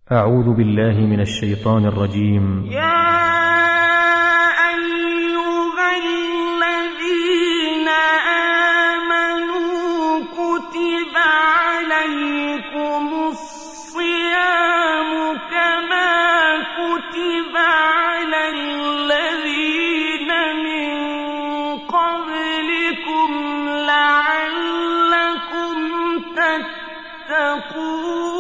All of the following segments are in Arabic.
أعوذ بالله من الشيطان الرجيم. يا أيها الذين آمنوا كتب عليكم الصيام كما كتب على الذين من قبلكم لعلكم تتقون.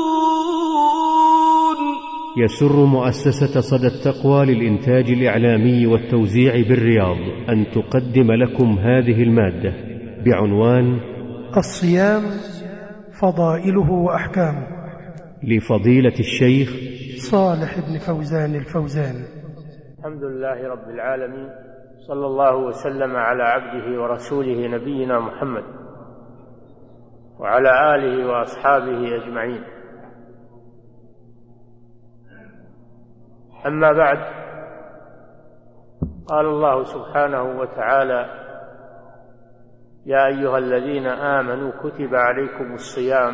يسر مؤسسة صدى التقوى للإنتاج الإعلامي والتوزيع بالرياض أن تقدم لكم هذه المادة بعنوان الصيام فضائله وأحكامه، لفضيلة الشيخ صالح بن فوزان الفوزان. الحمد لله رب العالمين، صلى الله وسلم على عبده ورسوله نبينا محمد وعلى آله وأصحابه أجمعين. أما بعد، قال الله سبحانه وتعالى: يا أيها الذين آمنوا كتب عليكم الصيام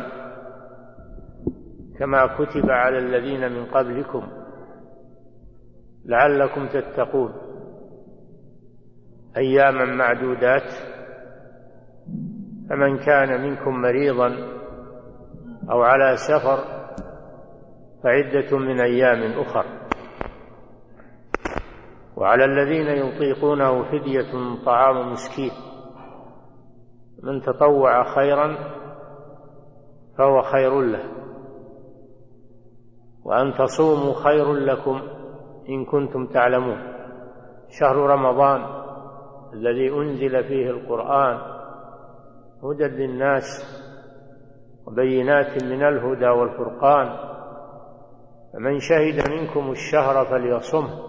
كما كتب على الذين من قبلكم لعلكم تتقون، أياما معدودات، فمن كان منكم مريضا أو على سفر فعدة من أيام أخر، وعلى الذين يطيقونه فدية طعام مسكين، من تطوع خيرا فهو خير له، وأن تصوموا خير لكم إن كنتم تعلمون. شهر رمضان الذي أنزل فيه القرآن هدى للناس وبينات من الهدى والفرقان، فمن شهد منكم الشهر فليصمه،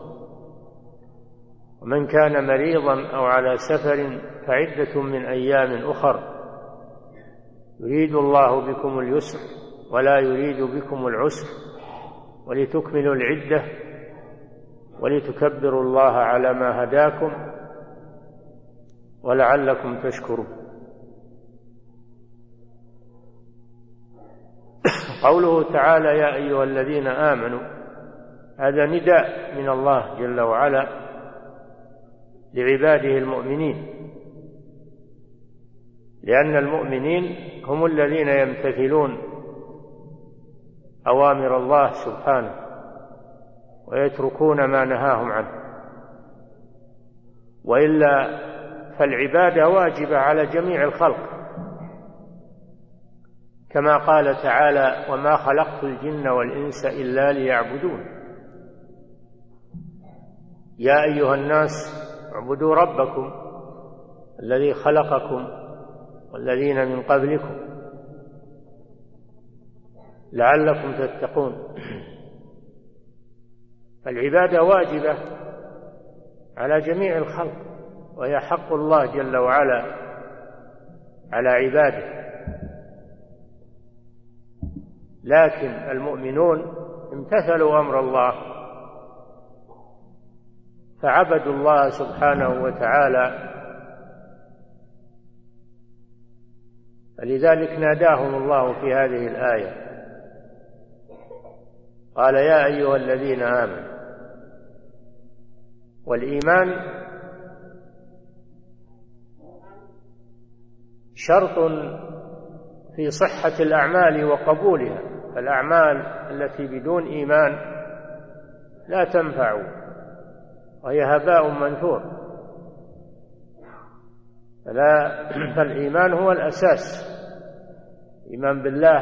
ومن كان مريضا أو على سفر فعدة من أيام أخر، يريد الله بكم اليسر ولا يريد بكم العسر، ولتكملوا العدة ولتكبروا الله على ما هداكم ولعلكم تشكرون. قوله تعالى: يا أيها الذين آمنوا، هذا نداء من الله جل وعلا لعباده المؤمنين، لأن المؤمنين هم الذين يمتثلون أوامر الله سبحانه ويتركون ما نهاهم عنه، وإلا فالعبادة واجبة على جميع الخلق، كما قال تعالى: وما خلقت الجن والإنس إلا ليعبدون. يا أيها الناس اعبدوا ربكم الذي خلقكم والذين من قبلكم لعلكم تتقون. فالعبادة واجبة على جميع الخلق، وهي حق الله جل وعلا على عباده، لكن المؤمنون امتثلوا أمر الله فعبدوا الله سبحانه وتعالى، فلذلك ناداهم الله في هذه الآية، قال: يا أيها الذين آمنوا. والإيمان شرط في صحة الأعمال وقبولها، فالأعمال التي بدون إيمان لا تنفع وهي هباء منثور. فالإيمان هو الأساس، الإيمان بالله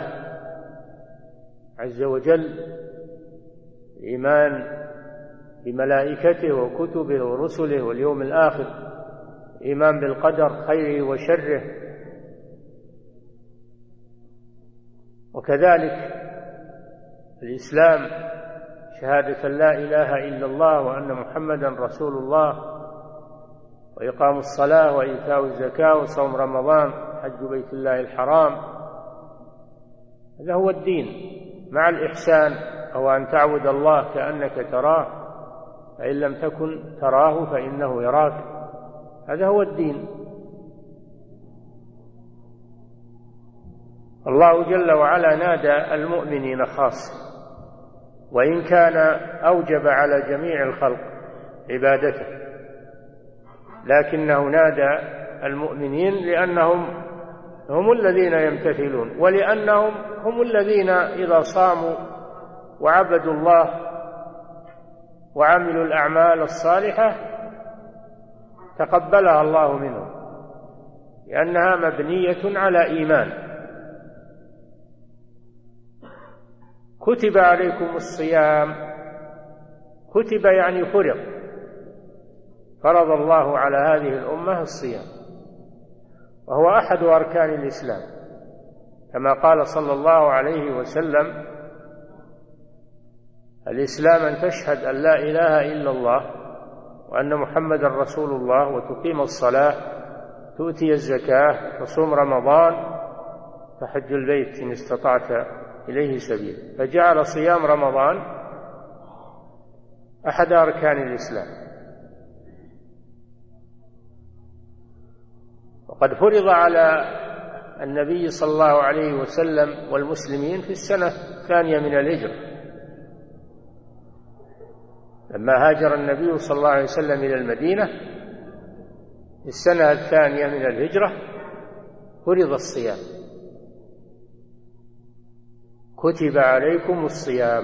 عز وجل، الإيمان بملائكته وكتبه ورسله واليوم الآخر، الإيمان بالقدر خيره وشره، وكذلك الإسلام شهادة لا إله إلا الله وأن محمدا رسول الله، وإقام الصلاة وإيتاء الزكاة وصوم رمضان حج بيت الله الحرام. هذا هو الدين، مع الإحسان، أو أن تعبد الله كأنك تراه، فإن لم تكن تراه فإنه يراك. هذا هو الدين. الله جل وعلا نادى المؤمنين خاصة، وإن كان أوجب على جميع الخلق عبادته، لكنه نادى المؤمنين لأنهم هم الذين يمتثلون، ولأنهم هم الذين إذا صاموا وعبدوا الله وعملوا الأعمال الصالحة تقبلها الله منهم، لأنها مبنية على إيمان. كتب عليكم الصيام، كتب يعني فرض الله على هذه الأمة الصيام، وهو أحد أركان الإسلام، كما قال صلى الله عليه وسلم: الإسلام أن تشهد أن لا إله إلا الله وأن محمدا رسول الله، وتقيم الصلاة، تؤتي الزكاة، تصوم رمضان، تحج البيت إن استطعت إليه سبيل. فجعل صيام رمضان أحد أركان الإسلام. وقد فرض على النبي صلى الله عليه وسلم والمسلمين في السنة الثانية من الهجرة، لما هاجر النبي صلى الله عليه وسلم إلى المدينة في السنة الثانية من الهجرة فرض الصيام، كتب عليكم الصيام.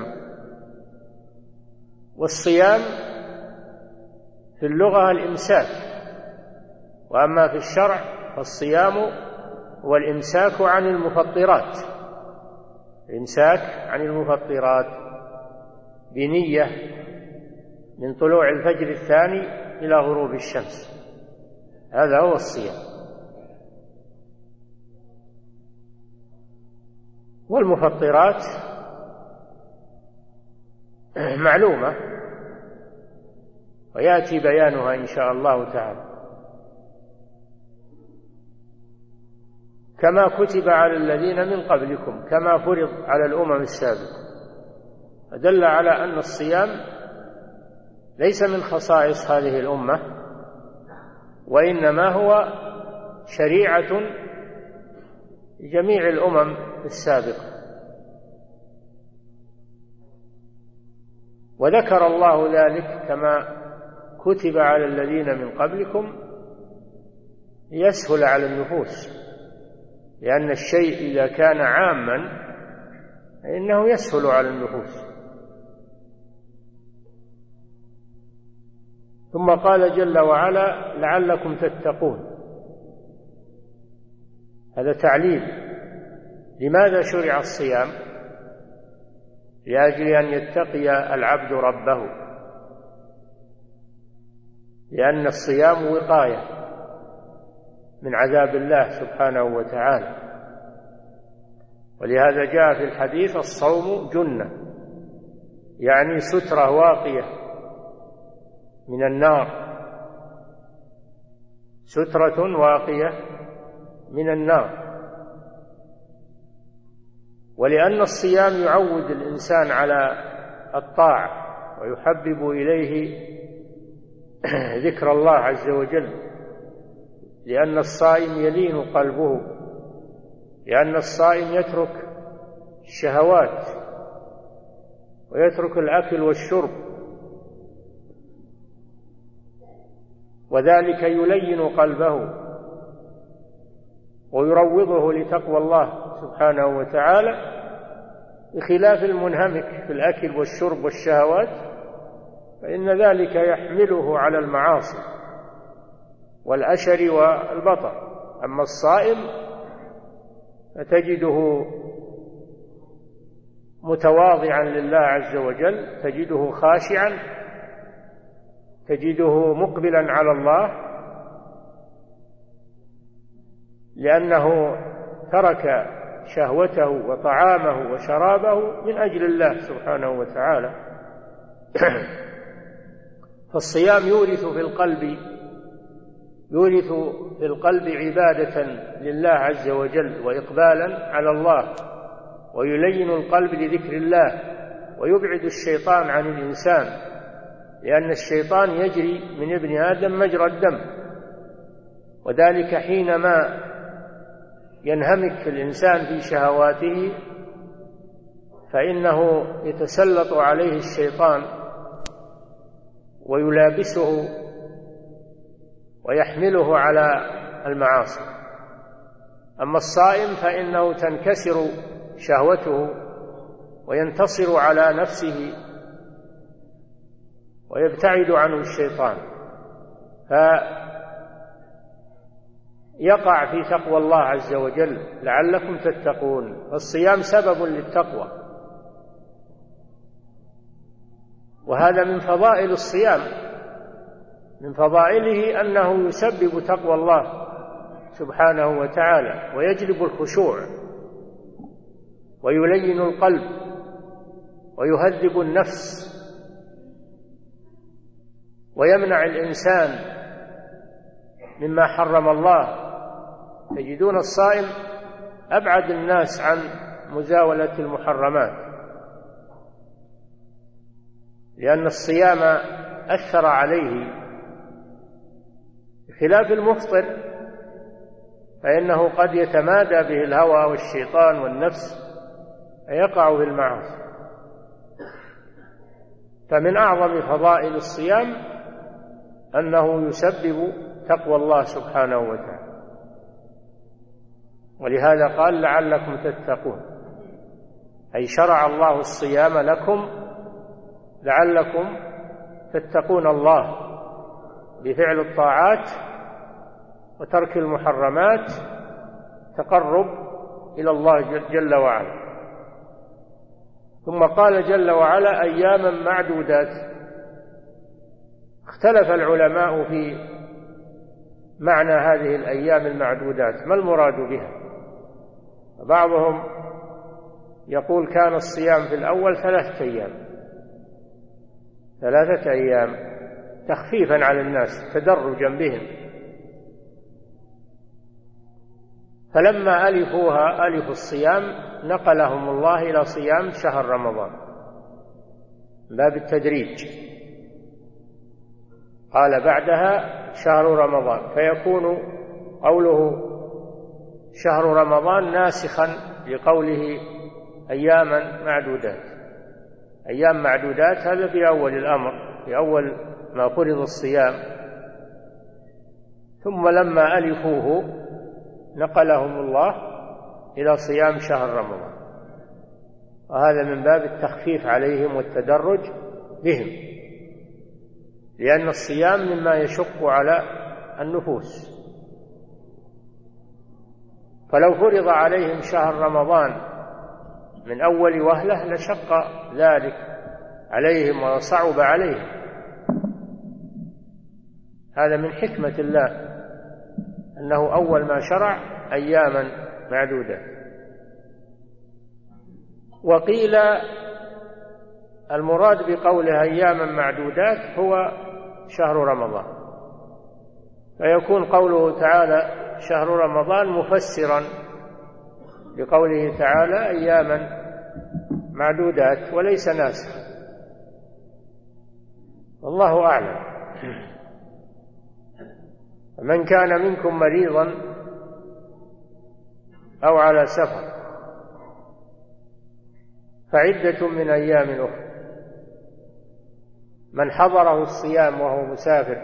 والصيام في اللغة الإمساك، وأما في الشرع فالصيام هو الإمساك عن المفطرات، الإمساك عن المفطرات بنية من طلوع الفجر الثاني إلى غروب الشمس، هذا هو الصيام. والمفطرات معلومة ويأتي بيانها إن شاء الله تعالى، كما كتب على الذين من قبلكم، كما فرض على الأمم السابقة، فدل على أن الصيام ليس من خصائص هذه الأمة، وإنما هو شريعة جميع الأمم السابقة. وذكر الله ذلك كما كتب على الذين من قبلكم ليسهل على النفوس، لأن الشيء إذا كان عاما فإنه يسهل على النفوس. ثم قال جل وعلا: لعلكم تتقون. هذا تعليل. لماذا شرع الصيام؟ لأجل أن يتقي العبد ربه، لأن الصيام وقاية من عذاب الله سبحانه وتعالى. ولهذا جاء في الحديث: الصوم جنة، يعني سترة واقية من النار، سترة واقية من النار. ولأن الصيام يعود الإنسان على الطاعة ويحبب إليه ذكر الله عز وجل، لأن الصائم يلين قلبه، لأن الصائم يترك الشهوات ويترك الأكل والشرب، وذلك يلين قلبه ويروضه لتقوى الله سبحانه وتعالى، بخلاف المنهمك في الأكل والشرب والشهوات، فإن ذلك يحمله على المعاصي والأشر والبطر. أما الصائم فتجده متواضعا لله عز وجل، تجده خاشعا، تجده مقبلا على الله، لأنه ترك شهوته وطعامه وشرابه من أجل الله سبحانه وتعالى. فالصيام يورث في القلب عبادة لله عز وجل وإقبالا على الله، ويلين القلب لذكر الله، ويبعد الشيطان عن الإنسان، لأن الشيطان يجري من ابن آدم مجرى الدم، وذلك حينما ينهمك الإنسان في شهواته فإنه يتسلط عليه الشيطان ويلابسه ويحمله على المعاصي. أما الصائم فإنه تنكسر شهوته وينتصر على نفسه ويبتعد عنه الشيطان، فيقع في تقوى الله عز وجل لعلكم تتقون. الصيام سبب للتقوى، وهذا من فضائل الصيام، من فضائله أنه يسبب تقوى الله سبحانه وتعالى ويجلب الخشوع ويلين القلب ويهذب النفس ويمنع الإنسان مما حرم الله. تجدون الصائم أبعد الناس عن مزاولة المحرمات، لأن الصيام أثر عليه، بخلاف المفطر فإنه قد يتمادى به الهوى والشيطان والنفس فيقع في المعاصي. فمن أعظم فضائل الصيام أنه يسبب تقوى الله سبحانه وتعالى، ولهذا قال لعلكم تتقون، أي شرع الله الصيام لكم لعلكم تتقون الله بفعل الطاعات وترك المحرمات، تقرب إلى الله جل وعلا. ثم قال جل وعلا أياما معدودات. اختلف العلماء في معنى هذه الأيام المعدودات، ما المراد بها؟ بعضهم يقول كان الصيام في الأول 3 أيام تخفيفا على الناس تدرجا بهم، فلما ألفوها ألف الصيام نقلهم الله إلى صيام شهر رمضان باب التدريج، قال بعدها شهر رمضان، فيكون قوله شهر رمضان ناسخا لقوله أياما معدودات. أيام معدودات هذا في أول الأمر، في أول ما فرض الصيام، ثم لما ألفوه نقلهم الله إلى صيام شهر رمضان، وهذا من باب التخفيف عليهم والتدرج بهم، لأن الصيام مما يشق على النفوس. فلو فرض عليهم شهر رمضان من أول وهلة لشق ذلك عليهم وصعب عليهم. هذا من حكمة الله أنه أول ما شرع أياما معدودة. وقيل المراد بقوله أياما معدودات هو شهر رمضان، فيكون قوله تعالى شهر رمضان مفسرا لقوله تعالى أياما معدودات وليس ناسخا، والله أعلم. من كان منكم مريضا أو على سفر فعدة من أيام أخرى. من حضره الصيام وهو مسافر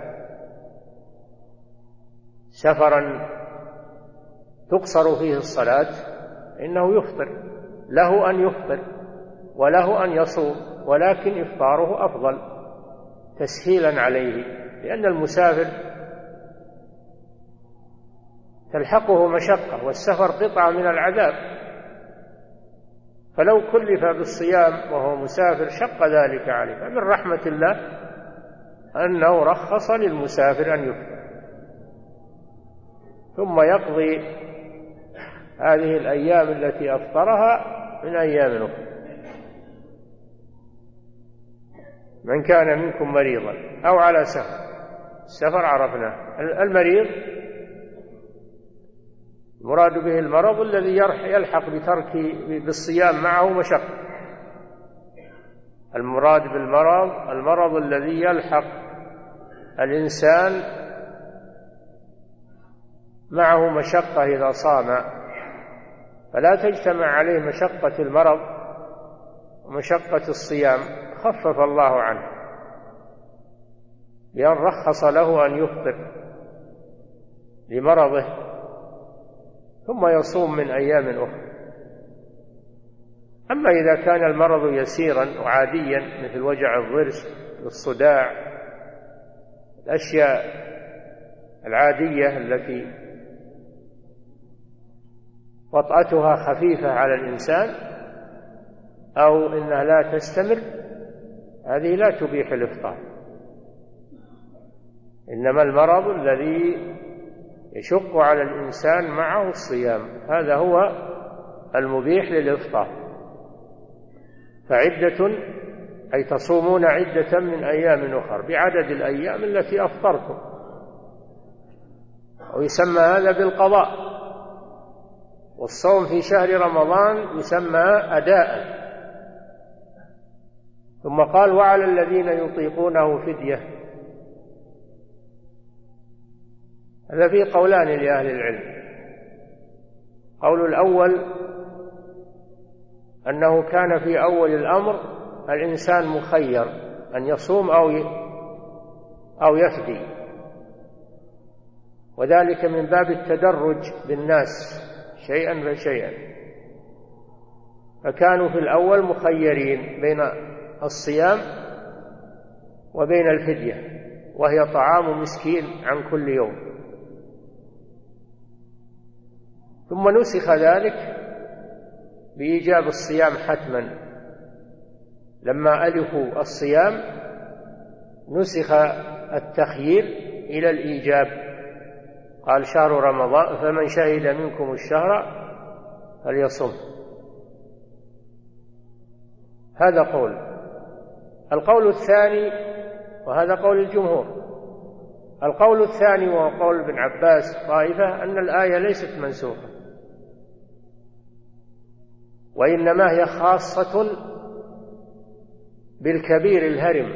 سفرا تقصر فيه الصلاة إنه يفطر، له أن يفطر وله أن يصوم، ولكن إفطاره أفضل تسهيلا عليه، لأن المسافر تلحقه مشقة، والسفر قطعة من العذاب، فلو كلف بالصيام وهو مسافر شق ذلك عليه. فمن رحمة الله أنه رخص للمسافر أن يفطر ثم يقضي هذه الأيام التي أفطرها من أيام أخرى. من كان منكم مريضا أو على سفر، السفر عرفناه، المريض المراد به المرض الذي يلحق بالصيام معه مشقة. المراد بالمرض المرض الذي يلحق الإنسان معه مشقة إذا صام، فلا تجتمع عليه مشقة المرض ومشقة الصيام خفف الله عنه بأن رخص له أن يفطر لمرضه ثم يصوم من أيام أخرى. أما إذا كان المرض يسيرا وعاديا مثل وجع الضرس والصداع، الأشياء العادية التي وطأتها خفيفة على الإنسان أو إنها لا تستمر، هذه لا تبيح الإفطار. إنما المرض الذي يشق على الإنسان معه الصيام هذا هو المبيح للإفطار. فعدة أي تصومون عدة من أيام أخر بعدد الأيام التي أفطرتم، ويسمى هذا بالقضاء. والصوم في شهر رمضان يسمى أداء. ثم قال وعلى الذين يطيقونه فدية. هذا فيه قولان لأهل العلم. قول الأول أنه كان في أول الأمر الإنسان مخير أن يصوم أو يفدي، وذلك من باب التدرج بالناس شيئا فشيئا، فكانوا في الأول مخيرين بين الصيام وبين الفدية، وهي طعام مسكين عن كل يوم. ثم نسخ ذلك بإيجاب الصيام حتما. لما ألفوا الصيام نسخ التخيير إلى الإيجاب، قال شهر رمضان فمن شهد منكم الشهر فليصم. هذا قول. القول الثاني، وهذا قول الجمهور، القول الثاني وهو قول ابن عباس طائفة، أن الآية ليست منسوخة، وإنما هي خاصة بالكبير الهرم،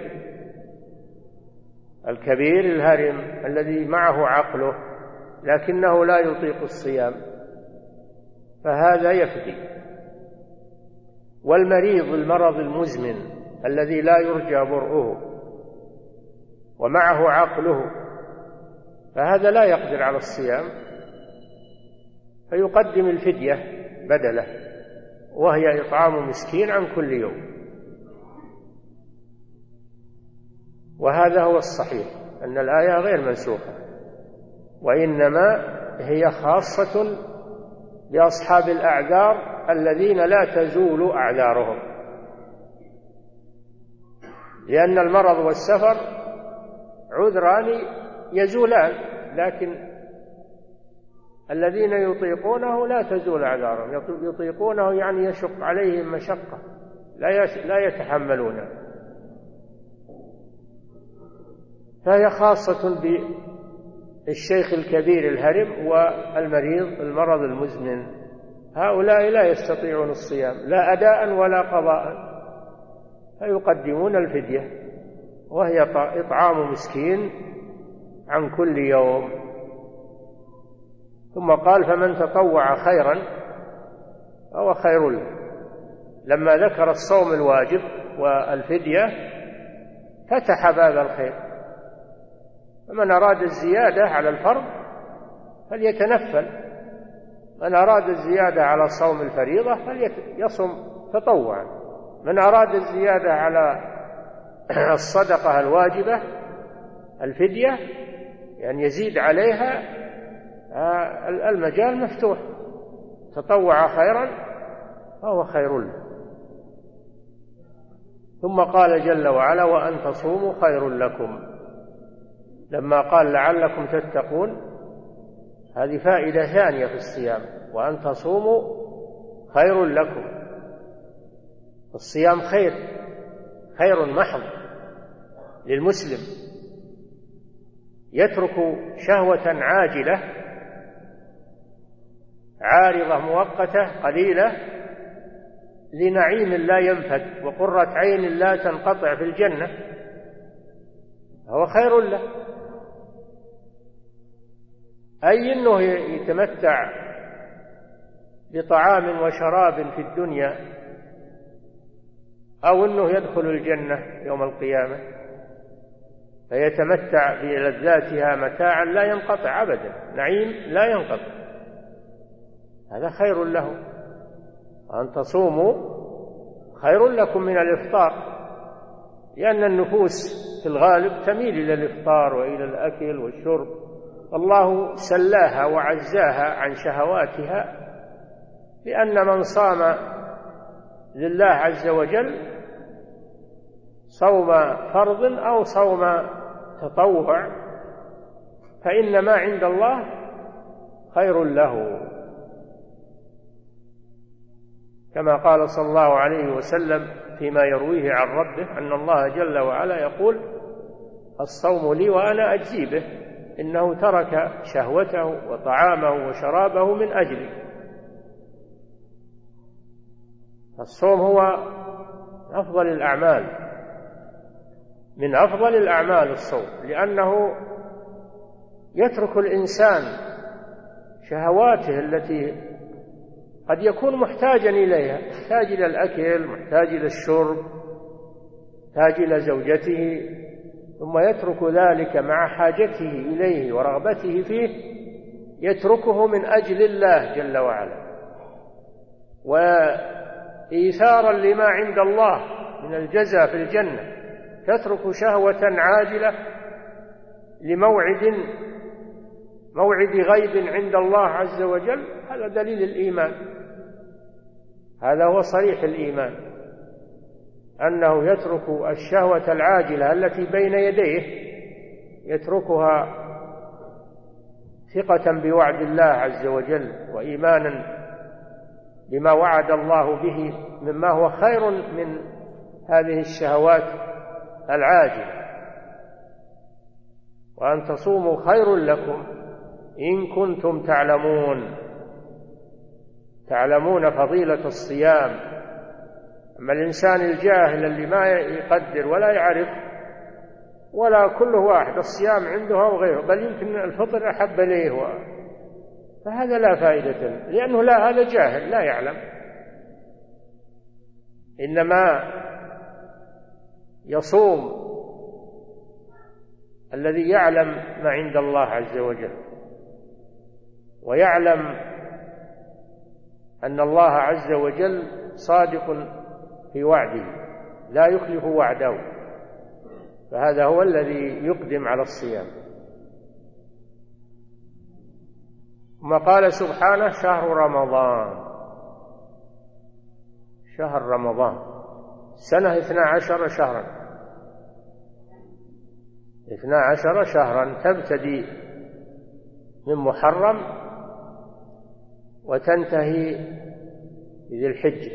الكبير الهرم الذي معه عقله لكنه لا يطيق الصيام، فهذا يفدي. والمريض المرض المزمن الذي لا يرجى برؤه ومعه عقله، فهذا لا يقدر على الصيام، فيقدم الفدية بدله، وهي إطعام مسكين عن كل يوم. وهذا هو الصحيح، أن الآية غير منسوخة، وإنما هي خاصة بأصحاب الأعذار الذين لا تزول أعذارهم، لأن المرض والسفر عذران يزولان، لكن الذين يطيقونه لا تزول أعذارهم. يطيقونه يعني يشق عليهم مشقة لا يتحملونها، فهي خاصة بالشيخ الكبير الهرم والمريض المرض المزمن. هؤلاء لا يستطيعون الصيام لا أداء ولا قضاء، فيقدمون الفدية، وهي إطعام مسكين عن كل يوم. ثم قال فمن تطوع خيرا فهو خير له. لما ذكر الصوم الواجب والفدية فتح باب الخير، فمن أراد الزيادة على الفرض فليتنفل، من أراد الزيادة على صوم الفريضة فليصم تطوعا، من أراد الزيادة على الصدقة الواجبة الفدية يعني يزيد عليها، المجال مفتوح، تطوع خيرا فهو خير له. ثم قال جل وعلا وأن تصوموا خير لكم. لما قال لعلكم تتقون، هذه فائدة ثانية في الصيام، وأن تصوموا خير لكم. الصيام خير محض للمسلم، يترك شهوة عاجلة عارضة مؤقتة قليلة لنعيم لا ينفد وقرة عين لا تنقطع في الجنة، هو خير له. أي أنه يتمتع بطعام وشراب في الدنيا أو أنه يدخل الجنة يوم القيامة فيتمتع بلذاتها متاعا لا ينقطع أبدا، نعيم لا ينقطع، هذا خير له. أن تصوموا خير لكم من الإفطار، لأن النفوس في الغالب تميل إلى الإفطار وإلى الأكل والشرب، الله سلاها وعزاها عن شهواتها، لأن من صام لله عز وجل صوم فرض أو صوم تطوع فإن ما عند الله خير له، كما قال صلى الله عليه وسلم فيما يرويه عن ربه أن الله جل وعلا يقول: الصوم لي وأنا أجزي به، إنه ترك شهوته وطعامه وشرابه من أجلي. الصوم هو أفضل الأعمال، من أفضل الأعمال الصوم، لأنه يترك الإنسان شهواته التي قد يكون محتاجا إليها، محتاج إلى الأكل، محتاج إلى الشرب، محتاج إلى زوجته، ثم يترك ذلك مع حاجته إليه ورغبته فيه، يتركه من أجل الله جل وعلا، وإيثارا لما عند الله من الجزاء في الجنة، تترك شهوة عاجلة موعد غيب عند الله عز وجل. هذا دليل الإيمان، هذا هو صريح الإيمان، أنه يترك الشهوة العاجلة التي بين يديه، يتركها ثقة بوعد الله عز وجل وإيمانا بما وعد الله به مما هو خير من هذه الشهوات العاجلة. وأن تصوموا خير لكم إن كنتم تعلمون فضيلة الصيام. أما الإنسان الجاهل اللي ما يقدر ولا يعرف، ولا كل واحد الصيام عنده أو غيره، بل يمكن الفطر أحب إليه، فهذا لا فائدة له، لأنه هذا جاهل لا يعلم. إنما يصوم الذي يعلم ما عند الله عز وجل، ويعلم أن الله عز وجل صادق في وعده لا يخلف وعده، فهذا هو الذي يقدم على الصيام. ثم قال سبحانه: شهر رمضان سنة 12 شهرا، 12 شهرا تبتدي من محرم وتنتهي بذي الحجة،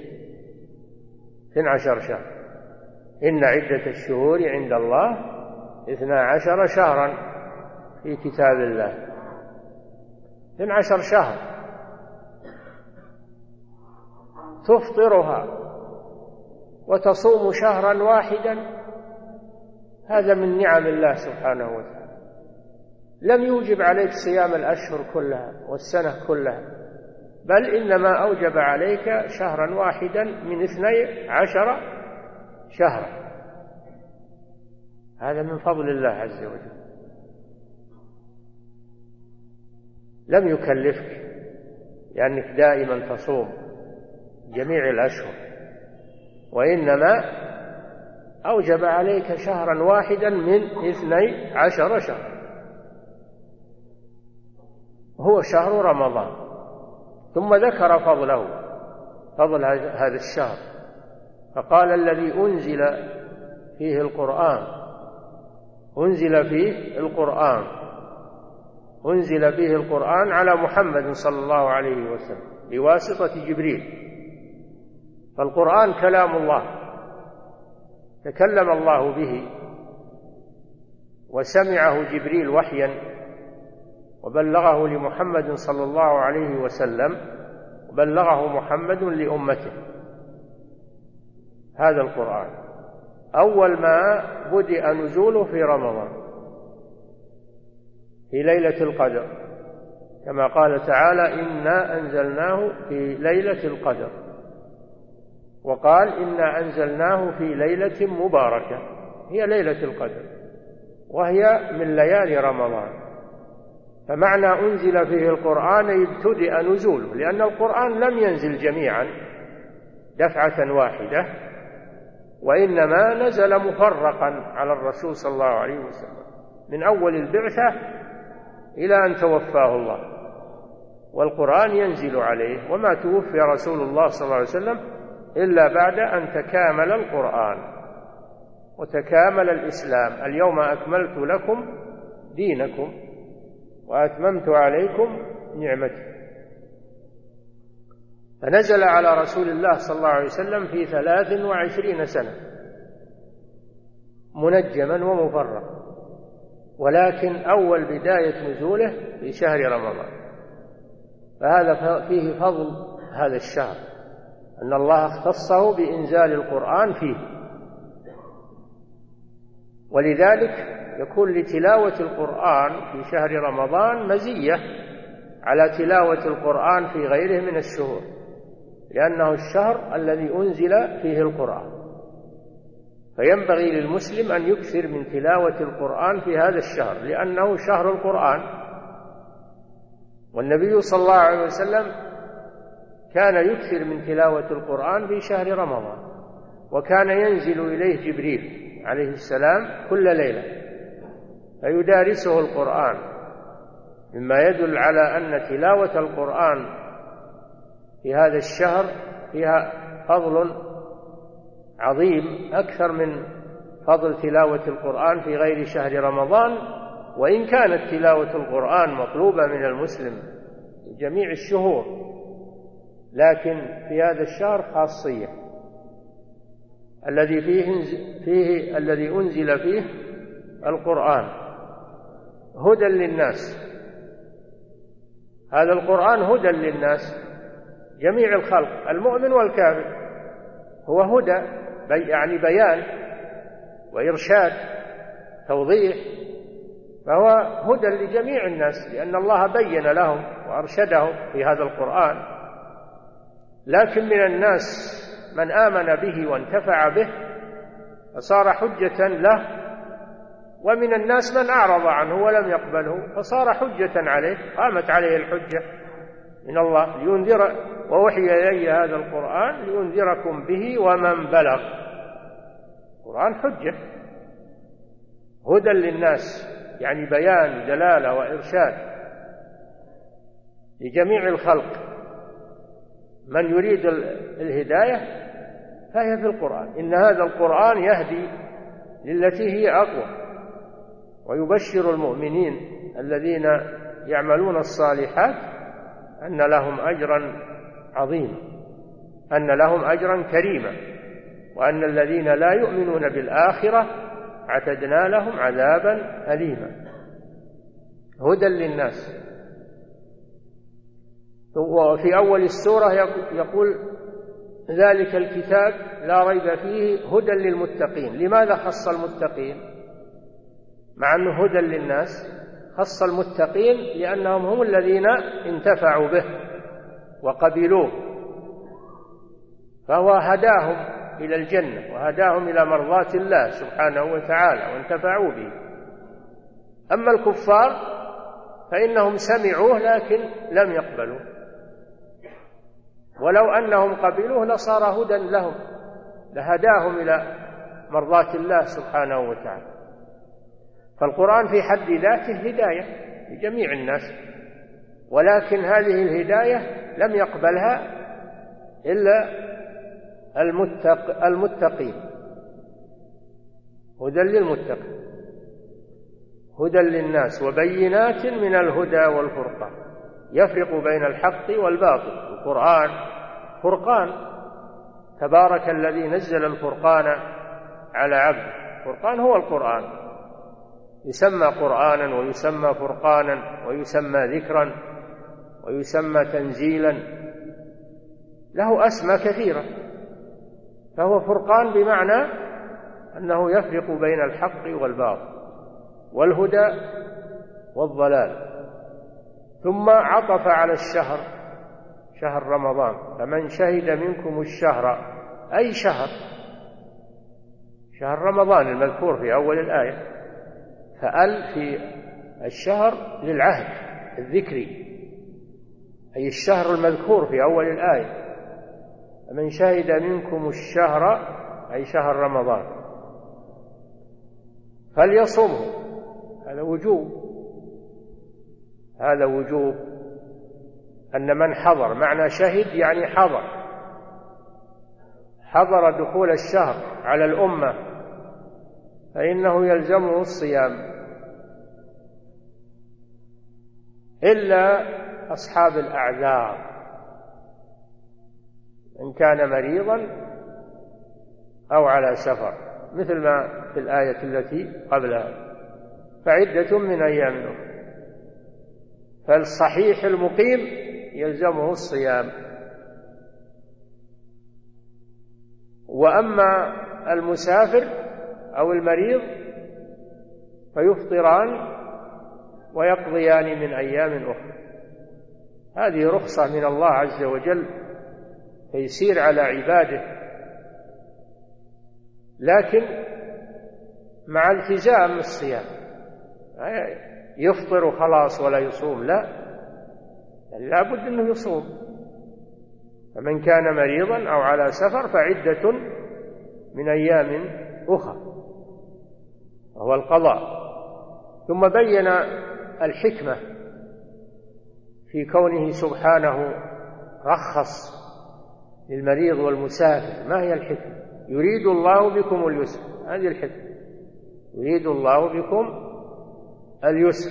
12 شهر. إن عدة الشهور عند الله 12 شهرا في كتاب الله، 12 شهر تفطرها وتصوم شهرا واحدا، هذا من نعم الله سبحانه وتعالى. لم يوجب عليك صيام الأشهر كلها والسنة كلها، بل إنما أوجب عليك شهرا واحدا من 12 شهرا، هذا من فضل الله عز وجل. لم يكلفك لأنك دائما تصوم جميع الأشهر، وإنما أوجب عليك شهرا واحدا من 12 شهرا، هو شهر رمضان. ثم ذكر فضل هذا الشهر، فقال: الذي أنزل فيه القرآن على محمد صلى الله عليه وسلم بواسطة جبريل. فالقرآن كلام الله، تكلم الله به وسمعه جبريل وحيا وبلغه لمحمد صلى الله عليه وسلم، وبلغه محمد لأمته. هذا القرآن أول ما بدأ نزوله في رمضان في ليلة القدر، كما قال تعالى: إنا أنزلناه في ليلة القدر. وقال إنا أنزلناه في ليلة مباركة، هي ليلة القدر، وهي من ليالي رمضان. فمعنى أنزل فيه القرآن ابتدأ نزوله، لأن القرآن لم ينزل جميعا دفعة واحدة، وإنما نزل مفرقا على الرسول صلى الله عليه وسلم من أول البعثة إلى أن توفاه الله، والقرآن ينزل عليه. وما توفي رسول الله صلى الله عليه وسلم إلا بعد أن تكامل القرآن وتكامل الإسلام. اليوم أكملت لكم دينكم وأتممت عليكم نعمتي. فنزل على رسول الله صلى الله عليه وسلم في 23 سنة منجما ومفرقا، ولكن أول بداية نزوله في شهر رمضان. فهذا فيه فضل هذا الشهر، أن الله اختصه بإنزال القرآن فيه، ولذلك يكون لتلاوة القرآن في شهر رمضان مزية على تلاوة القرآن في غيره من الشهور، لأنه الشهر الذي أنزل فيه القرآن. فينبغي للمسلم أن يكثر من تلاوة القرآن في هذا الشهر، لأنه شهر القرآن. والنبي صلى الله عليه وسلم كان يكثر من تلاوة القرآن في شهر رمضان، وكان ينزل إليه جبريل عليه السلام كل ليلة فيدارسه القرآن، مما يدل على أن تلاوة القرآن في هذا الشهر فيها فضل عظيم أكثر من فضل تلاوة القرآن في غير شهر رمضان. وإن كانت تلاوة القرآن مطلوبة من المسلم في جميع الشهور، لكن في هذا الشهر خاصية الذي أنزل فيه القرآن هدى للناس. هذا القرآن هدى للناس جميع الخلق، المؤمن والكافر، هو هدى يعني بيان وإرشاد توضيح، فهو هدى لجميع الناس، لأن الله بين لهم وأرشدهم في هذا القرآن. لكن من الناس من آمن به وانتفع به فصار حجة له، ومن الناس من أعرض عنه ولم يقبله فصار حجة عليه، قامت عليه الحجة من الله لينذر، ووحي إلي هذا القرآن لينذركم به ومن بلغ. القرآن حجة هدى للناس، يعني بيان دلالة وإرشاد لجميع الخلق. من يريد الهداية فهي في القرآن، إن هذا القرآن يهدي للتي هي أقوى، ويبشر المؤمنين الذين يعملون الصالحات أن لهم أجرا عظيما، أن لهم أجرا كريما، وأن الذين لا يؤمنون بالآخرة اعتدنا لهم عذابا أليما. هدى للناس. وفي أول السورة يقول ذلك الكتاب لا ريب فيه هدى للمتقين. لماذا خص المتقين مع أنه هدى للناس؟ خص المتقين لأنهم هم الذين انتفعوا به وقبلوه، فهو هداهم إلى الجنة وهداهم إلى مرضاة الله سبحانه وتعالى وانتفعوا به. أما الكفار فإنهم سمعوه لكن لم يقبلوه، ولو أنهم قبلوه لصار هدى لهم، لهداهم إلى مرضاة الله سبحانه وتعالى. فالقرآن في حد ذاته هداية لجميع الناس، ولكن هذه الهداية لم يقبلها إلا المتقين. هدى للمتقين، هدى للناس وبينات من الهدى والفرقان، يفرق بين الحق والباطل. القرآن فرقان، تبارك الذي نزل الفرقان على عبده. الفرقان هو القرآن، يسمى قرآنا ويسمى فرقانا ويسمى ذكرا ويسمى تنزيلا، له أسماء كثيرة. فهو فرقان بمعنى أنه يفرق بين الحق والباطل والهدى والضلال. ثم عطف على الشهر، شهر رمضان، فمن شهد منكم الشهر أي شهر، شهر رمضان المذكور في أول الآية، فأل في الشهر للعهد الذكري، أي الشهر المذكور في أول الآية. من شهد منكم الشهر أي شهر رمضان فليصمه، هذا وجوب، هذا وجوب أن من حضر، معنى شهد يعني حضر دخول الشهر على الأمة فإنه يلزمه الصيام، إلا أصحاب الأعذار، إن كان مريضا أو على سفر، مثل ما في الآية التي قبلها، فعدة من أيام أخرى. فالصحيح المقيم يلزمه الصيام، وأما المسافر أو المريض فيفطران ويقضيان من أيام أخرى. هذه رخصة من الله عز وجل، تيسير على عباده، لكن مع التزام الصيام، يفطر خلاص ولا يصوم، لا بد أنه يصوم. فمن كان مريضا أو على سفر فعدة من أيام أخرى، وهو القضاء. ثم بين الحكمة في كونه سبحانه رخص للمريض والمسافر. ما هي الحكمة؟ يريد الله بكم اليسر، هذه الحكمة، يريد الله بكم اليسر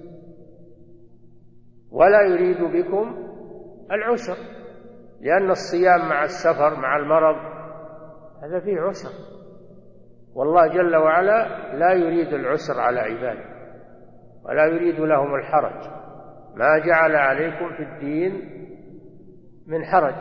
ولا يريد بكم العسر، لأن الصيام مع السفر مع المرض هذا فيه عسر، والله جل وعلا لا يريد العسر على عباده ولا يريد لهم الحرج، ما جعل عليكم في الدين من حرج.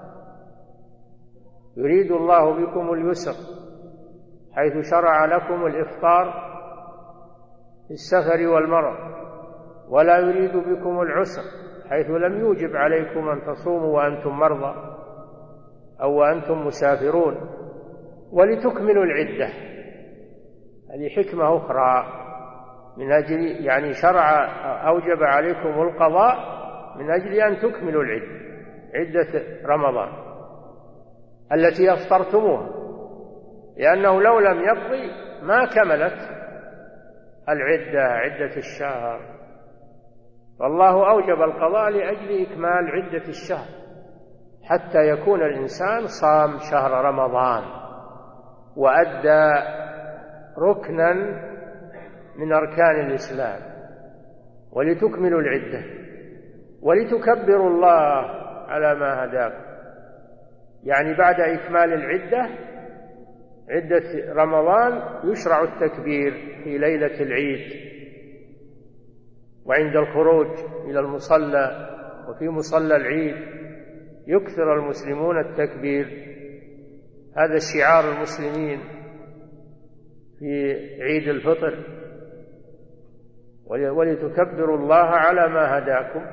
يريد الله بكم اليسر حيث شرع لكم الإفطار في السفر والمرض، ولا يريد بكم العسر حيث لم يوجب عليكم أن تصوموا وأنتم مرضى أو وأنتم مسافرون، ولتكملوا العدة. هذه حكمة أخرى، من أجل يعني شرع أوجب عليكم القضاء من أجل أن تكملوا عدة رمضان التي أفطرتموها، لأنه لو لم يقضي ما كملت عدة الشهر، فالله أوجب القضاء لأجل إكمال عدة الشهر حتى يكون الإنسان صام شهر رمضان وأدى ركنا من أركان الإسلام، ولتكملوا العدة ولتكبروا الله على ما هداكم. يعني بعد إكمال عدة رمضان يشرع التكبير في ليلة العيد وعند الخروج إلى المصلى، وفي مصلى العيد يكثر المسلمون التكبير، هذا شعار المسلمين في عيد الفطر، ولتكبروا الله على ما هداكم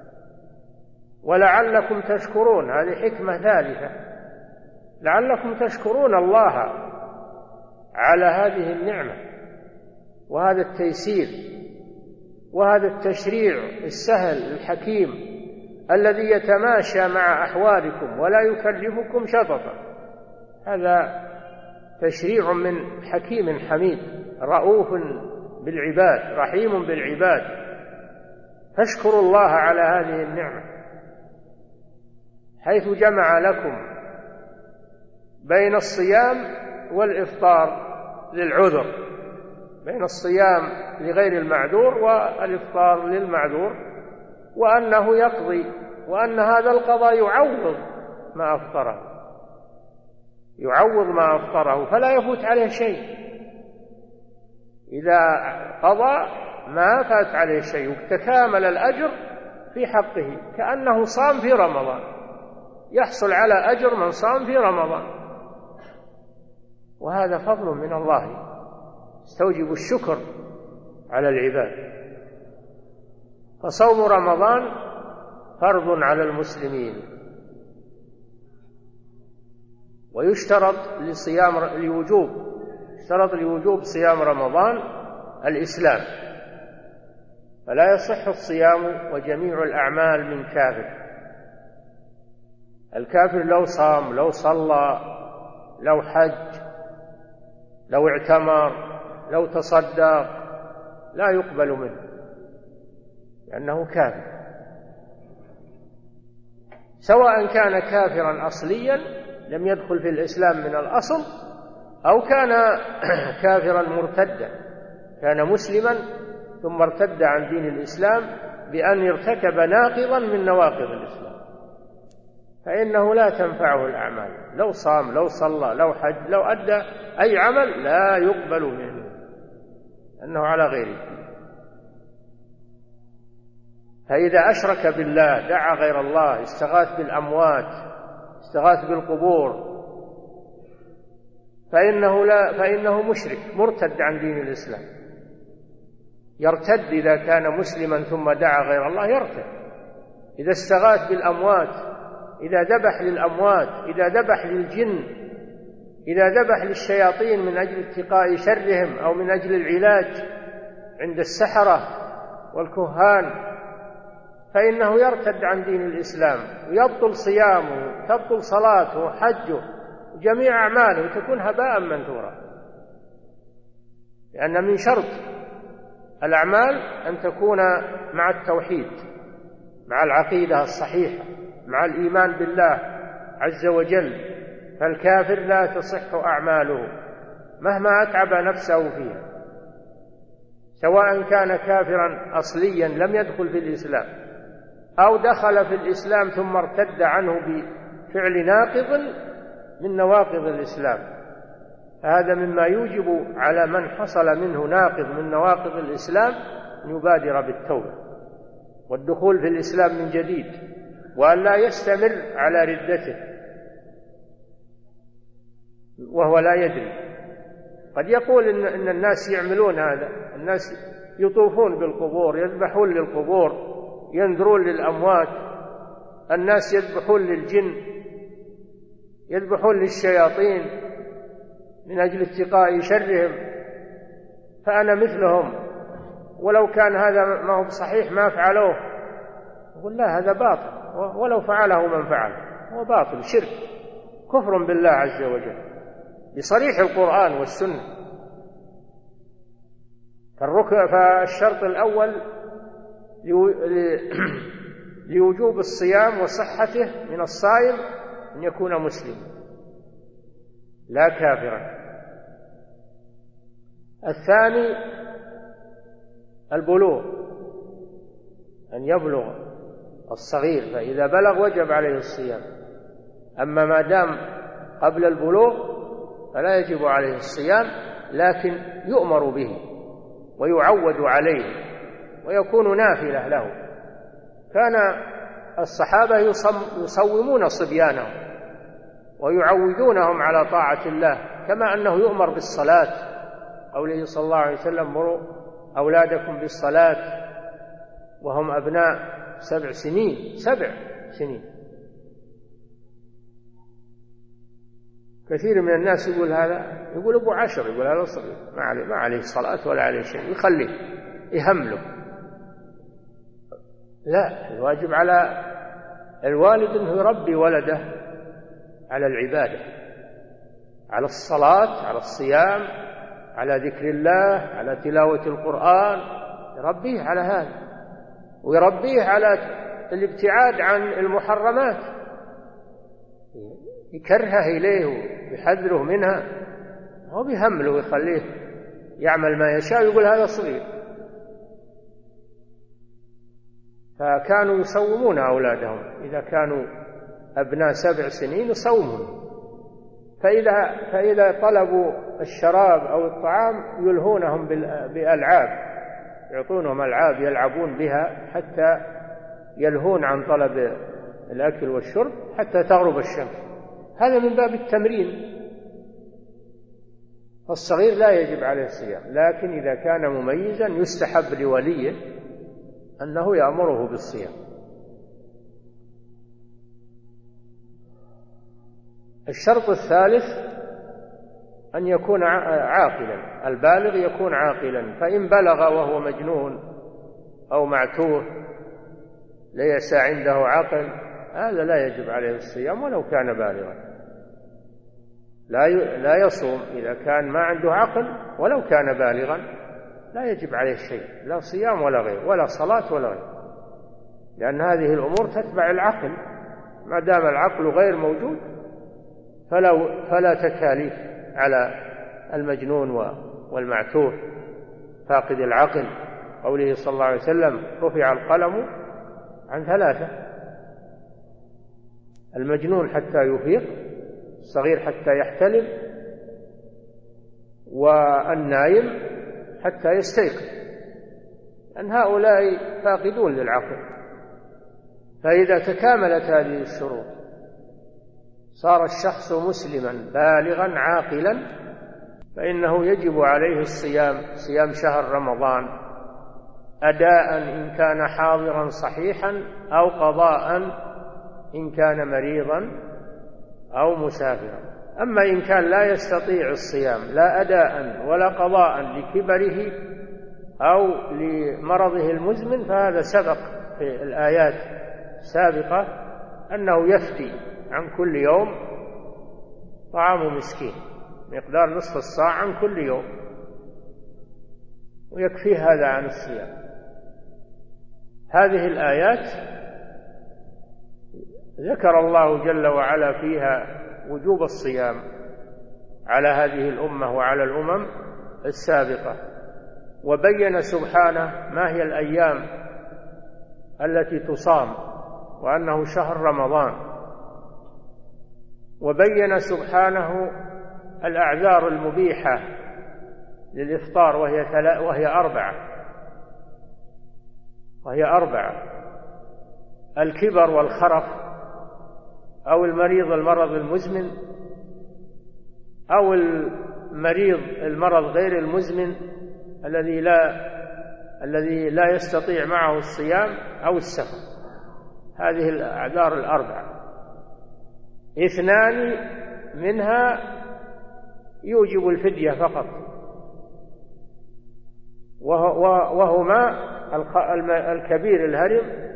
ولعلكم تشكرون. هذه حكمة ثالثة، لعلكم تشكرون الله على هذه النعمة وهذا التيسير وهذا التشريع السهل الحكيم الذي يتماشى مع أحوالكم ولا يكلفكم شططا. هذا تشريع من حكيم حميد رؤوف بالعباد رحيم بالعباد، فاشكروا الله على هذه النعمة حيث جمع لكم بين الصيام والإفطار للعذر، بين الصيام لغير المعذور والإفطار للمعذور، وأنه يقضي، وأن هذا القضاء يعوض ما أفطره فلا يفوت عليه شيء. إذا قضى ما فات عليه شيء وتكامل الأجر في حقه كأنه صام في رمضان، يحصل على أجر من صام في رمضان، وهذا فضل من الله يستوجب الشكر على العباد. فصوم رمضان فرض على المسلمين ويشترط لوجوب صيام رمضان الإسلام، فلا يصح الصيام وجميع الأعمال من كافر. الكافر لو صام، لو صلى، لو حج، لو اعتمر، لو تصدق، لا يقبل منه لأنه كافر، سواء كان كافرا أصليا لم يدخل في الإسلام من الأصل، أو كان كافرا مرتدا، كان مسلما ثم ارتد عن دين الإسلام بأن ارتكب ناقضا من نواقض الإسلام، فإنه لا تنفعه الأعمال، لو صام، لو صلى، لو حج، لو أدى أي عمل لا يقبل منه أنه على غير الدين. فإذا أشرك بالله، دعا غير الله، استغاث بالأموات، استغاث بالقبور، فإنه مشرك مرتد عن دين الإسلام، يرتد إذا كان مسلما ثم دعا غير الله، يرتد. إذا استغاث بالأموات، إذا ذبح للأموات، إذا ذبح للجن، إذا ذبح للشياطين من أجل اتقاء شرهم أو من أجل العلاج عند السحرة والكهان، فإنه يرتد عن دين الإسلام، ويبطل صيامه، تبطل صلاته وحجه، جميع أعماله تكون هباء منثورا، لأن من شرط الأعمال أن تكون مع التوحيد، مع العقيدة الصحيحة، مع الإيمان بالله عز وجل، فالكافر لا تصح أعماله مهما أتعب نفسه فيها، سواء كان كافرا أصليا لم يدخل في الإسلام، أو دخل في الإسلام ثم ارتد عنه بفعل ناقض من نواقض الإسلام. هذا مما يوجب على من حصل منه ناقض من نواقض الإسلام أن يبادر بالتوبة والدخول في الإسلام من جديد، وأن لا يستمر على ردته وهو لا يدري. قد يقول إن الناس يعملون هذا، الناس يطوفون بالقبور، يذبحون للقبور، ينذرون للأموات، الناس يذبحون للجن، يذبحون للشياطين من أجل اتقاء شرهم، فأنا مثلهم، ولو كان هذا ما هو صحيح ما فعلوه. يقول لا، هذا باطل، ولو فعله من فعله هو باطل، شرك، كفر بالله عز وجل بصريح القرآن والسنة. فالشرط الأول لوجوب الصيام وصحته من الصائم أن يكون مسلما لا كافرا. الثاني البلوغ، أن يبلغ الصغير، فإذا بلغ وجب عليه الصيام. أما ما دام قبل البلوغ فلا يجب عليه الصيام، لكن يؤمر به ويعود عليه ويكون نافلة له. كان الصحابة يصومون صبيانهم ويعودونهم على طاعة الله، كما أنه يؤمر بالصلاة، قوله صلى الله عليه وسلم: مروا أولادكم بالصلاة وهم أبناء 7 سنين. 7 سنين. كثير من الناس يقول هذا، يقول أبو 10، يقول هذا صغير ما عليه صلاة ولا عليه شيء، يخليه يهمله. لا، الواجب على الوالد أنه يربي ولده على العبادة، على الصلاة، على الصيام، على ذكر الله، على تلاوة القرآن، يربيه على هذا، ويربيه على الابتعاد عن المحرمات، يكرهه إليه ويحذره منها، هو بيهمله ويخليه يعمل ما يشاء، يقول هذا صغير. فكانوا يصومون أولادهم إذا كانوا أبناء 7 سنين يصومون، فإذا طلبوا الشراب أو الطعام يلهونهم بألعاب، يعطونهم ألعاب يلعبون بها حتى يلهون عن طلب الأكل والشرب حتى تغرب الشمس. هذا من باب التمرين. فالصغير لا يجب عليه الصيام، لكن إذا كان مميزا يستحب لوليه أنه يأمره بالصيام. الشرط الثالث أن يكون عاقلا، البالغ يكون عاقلا، فإن بلغ وهو مجنون أو معتوه ليس عنده عقل هذا لا يجب عليه الصيام ولو كان بالغا، لا يصوم إذا كان ما عنده عقل ولو كان بالغا، لا يجب عليه شيء، لا صيام ولا غير، ولا صلاة ولا غير، لأن هذه الأمور تتبع العقل، ما دام العقل غير موجود فلا تكاليف على المجنون والمعتوه فاقد العقل. قوله صلى الله عليه وسلم رفع القلم عن 3: المجنون حتى يفيق، الصغير حتى يحتلم، والنايم حتى يستيقظ، أن هؤلاء فاقدون للعقل. فإذا تكاملت هذه الشروط صار الشخص مسلما بالغا عاقلا، فإنه يجب عليه الصيام، صيام شهر رمضان أداء إن كان حاضرا صحيحا، أو قضاء إن كان مريضا أو مسافرا. أما إن كان لا يستطيع الصيام لا أداء ولا قضاء لكبره أو لمرضه المزمن، فهذا سبق في الآيات السابقة أنه يفدي عن كل يوم طعام مسكين مقدار نصف الصاع عن كل يوم، ويكفي هذا عن الصيام. هذه الآيات ذكر الله جل وعلا فيها وجوب الصيام على هذه الأمة وعلى الأمم السابقة، وبين سبحانه ما هي الأيام التي تصام وأنه شهر رمضان، وبين سبحانه الأعذار المبيحة للإفطار وهي أربعة: الكبر والخرف، أو المرض المزمن، أو المرض غير المزمن الذي لا يستطيع معه الصيام، أو السفر. هذه الأعذار الأربعة، 2 منها يوجب الفدية فقط، وهما الكبير الهرم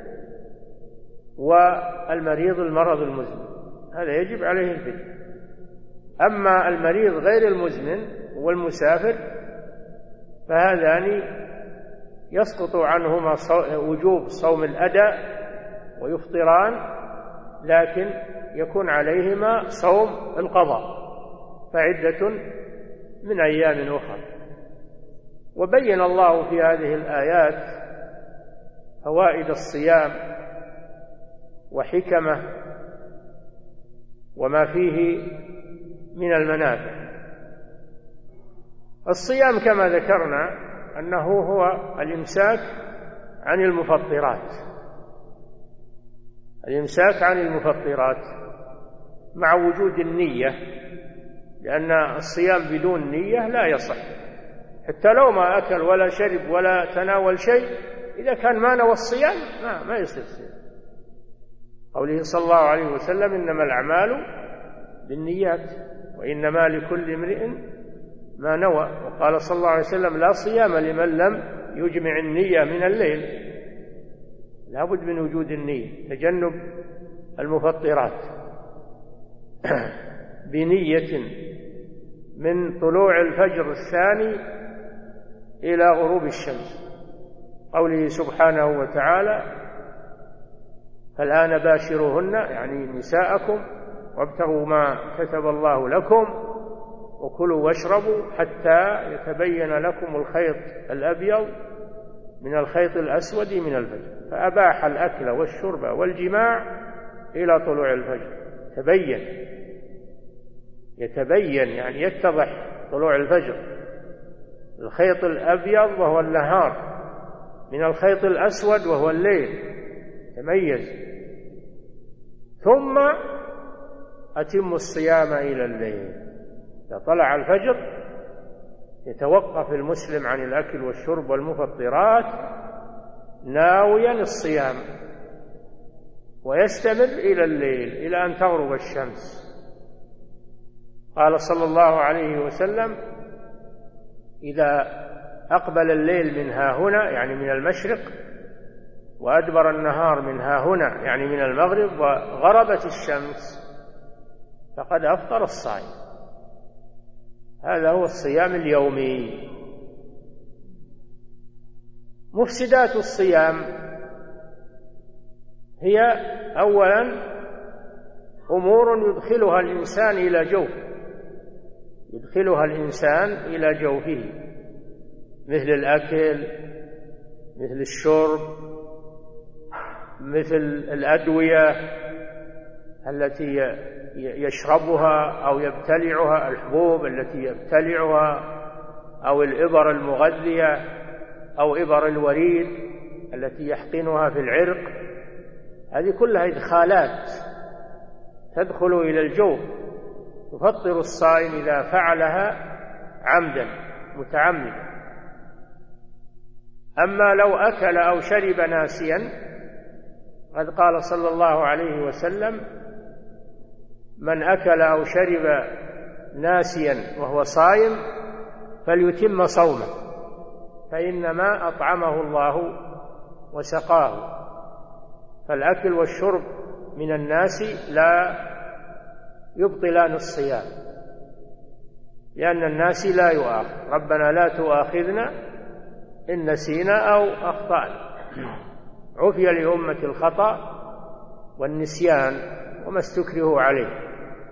والمريض المرض المزمن، هذا يجب عليه الفدية. أما المريض غير المزمن والمسافر فهذان يسقط عنهما وجوب صوم الأداء ويفطران، لكن يكون عليهما صوم القضاء، فعدة من أيام أخرى. وبين الله في هذه الآيات فوائد الصيام وحكمه وما فيه من المنافع. الصيام كما ذكرنا أنه هو الإمساك عن المفطرات، مع وجود النية، لأن الصيام بدون نية لا يصح، حتى لو ما أكل ولا شرب ولا تناول شيء، إذا كان ما نوى الصيام ما يصير صيام. قوله صلى الله عليه وسلم إنما الأعمال بالنيات وإنما لكل امرئ ما نوى. وقال صلى الله عليه وسلم لا صيام لمن لم يجمع النية من الليل، لا بد من وجود النية، تجنب المفطرات بنية من طلوع الفجر الثاني إلى غروب الشمس. قوله سبحانه وتعالى فالآن باشروهن، يعني نساءكم، وابتغوا ما كتب الله لكم وكلوا واشربوا حتى يتبين لكم الخيط الأبيض من الخيط الأسود من الفجر. فأباح الأكل والشرب والجماع إلى طلوع الفجر. يتبين يعني يتضح طلوع الفجر، الخيط الأبيض وهو النهار من الخيط الأسود وهو الليل، تميز. ثم أتم الصيام إلى الليل. إذا طلع الفجر يتوقف المسلم عن الأكل والشرب والمفطرات ناويا الصيام، ويستمر إلى الليل إلى أن تغرب الشمس. قال صلى الله عليه وسلم: إذا أقبل الليل من ها هنا يعني من المشرق، وأدبر النهار من ها هنا يعني من المغرب، وغربت الشمس، فقد أفطر الصائم. هذا هو الصيام اليومي. مفسدات الصيام هي أولا أمور يدخلها الإنسان إلى جوفه، مثل الأكل، مثل الشرب، مثل الأدوية التي يشربها أو يبتلعها، الحبوب التي يبتلعها، أو الإبر المغذية، أو إبر الوريد التي يحقنها في العرق. هذه كلها إدخالات تدخل إلى الجوف، تفطر الصائم إذا فعلها عمدا متعمدا. أما لو أكل أو شرب ناسيا، قد قال صلى الله عليه وسلم: من أكل أو شرب ناسيا وهو صائم فليتم صومه، فإنما أطعمه الله وسقاه. فالأكل والشرب من الناس لا يبطلان الصيام، لأن الناس لا يؤاخذ. ربنا لا تؤاخذنا إن نسينا أو أخطأنا. عفي لأمة الخطأ والنسيان وما استكرهوا عليه.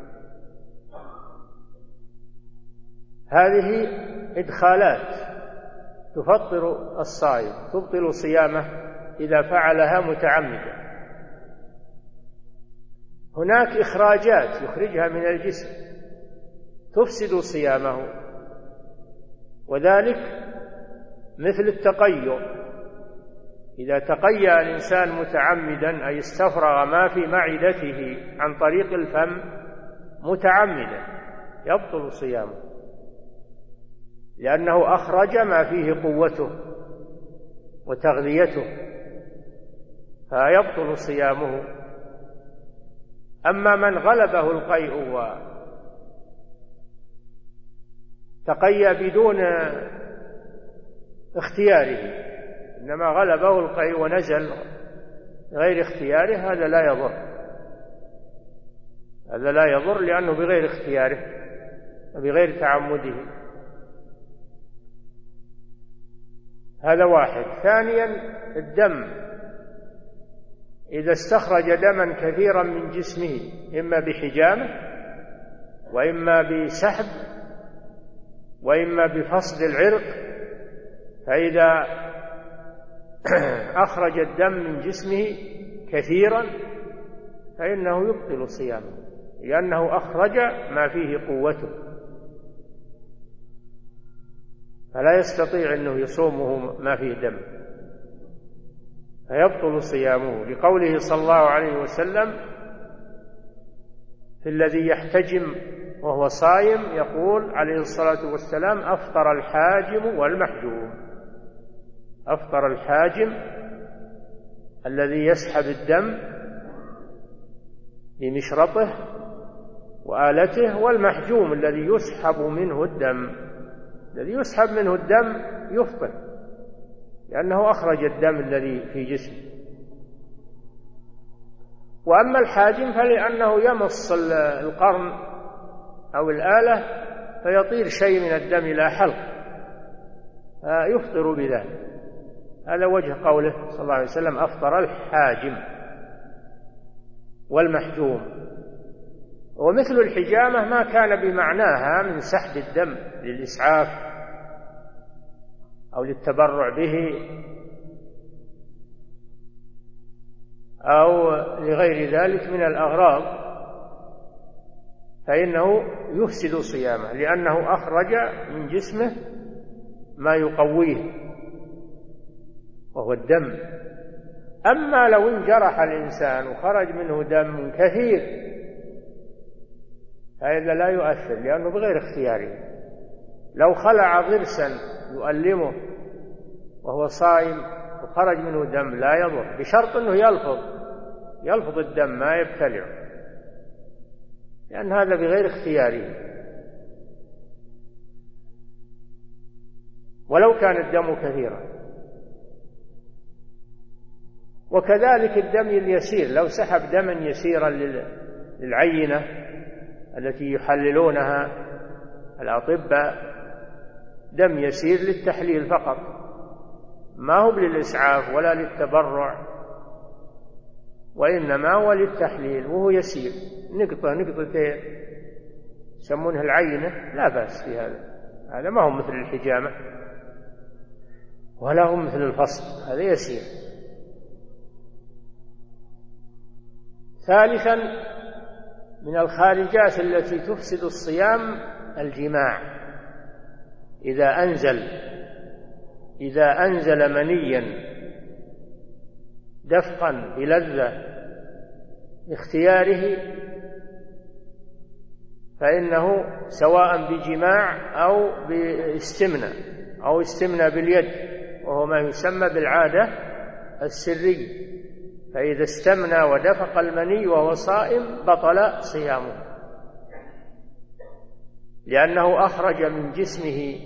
هذه إدخالات تفطر الصائم، تبطل صيامه إذا فعلها متعمدا. هناك إخراجات يخرجها من الجسم تفسد صيامه، وذلك مثل التقيؤ. إذا تقيأ الإنسان متعمدا، أي استفرغ ما في معدته عن طريق الفم متعمدا، يبطل صيامه، لأنه أخرج ما فيه قوته وتغذيته، فيبطل صيامه. أما من غلبه القيء وتقيأ بدون اختياره، إنما غلبه القيء ونزل غير اختياره، هذا لا يضر، لأنه بغير اختياره وبغير تعمده. هذا واحد. ثانيا، الدم إذا استخرج دما كثيرا من جسمه، إما بحجامة وإما بسحب وإما بفصد العرق، فإذا أخرج الدم من جسمه كثيرا فإنه يبطل صيامه، لأنه أخرج ما فيه قوته، فلا يستطيع أنه يصومه ما فيه دم، فيبطل صيامه، لقوله صلى الله عليه وسلم في الذي يحتجم وهو صائم، يقول عليه الصلاة والسلام: أفطر الحاجم والمحجوم. أفطر الحاجم الذي يسحب الدم بمشرطه وآلته، والمحجوم الذي يسحب منه الدم. الذي يسحب منه الدم يفطر، لأنه أخرج الدم الذي في جسمه. وأما الحاجم فلأنه يمص القرن أو الآلة فيطير شيء من الدم إلى حلق، فيفطر بذلك. هذا وجه قوله صلى الله عليه وسلم: أفطر الحاجم والمحجوم. ومثل الحجامة ما كان بمعناها من سحب الدم للإسعاف أو للتبرع به أو لغير ذلك من الأغراض، فإنه يفسد صيامه، لأنه أخرج من جسمه ما يقويه وهو الدم. أما لو انجرح الإنسان وخرج منه دم كثير هذا لا يؤثر، لأنه بغير اختياره. لو خلع ضرسا يؤلمه وهو صائم وخرج منه دم لا يضر، بشرط أنه يلفظ الدم ما يبتلعه، لأن هذا بغير اختياره. ولو كان الدم كثيرا. وكذلك الدم اليسير، لو سحب دما يسيرا للعينة التي يحللونها الأطباء، دم يسير للتحليل فقط، ما هو للإسعاف ولا للتبرع، وإنما هو للتحليل، وهو يسير، نقطتين يسمونها العينة، لا بأس في هذا ما هو مثل الحجامة ولا هو مثل الفصل، هذا يسير. ثالثا من الخارجات التي تفسد الصيام الجماع. إذا أنزل منيا دفقا بلذة باختياره، فإنه سواء بجماع أو باستمناء أو استمناء باليد، وهو ما يسمى بالعادة السرية، فإذا استمنى ودفق المني وهو صائم بطل صيامه، لأنه أخرج من جسمه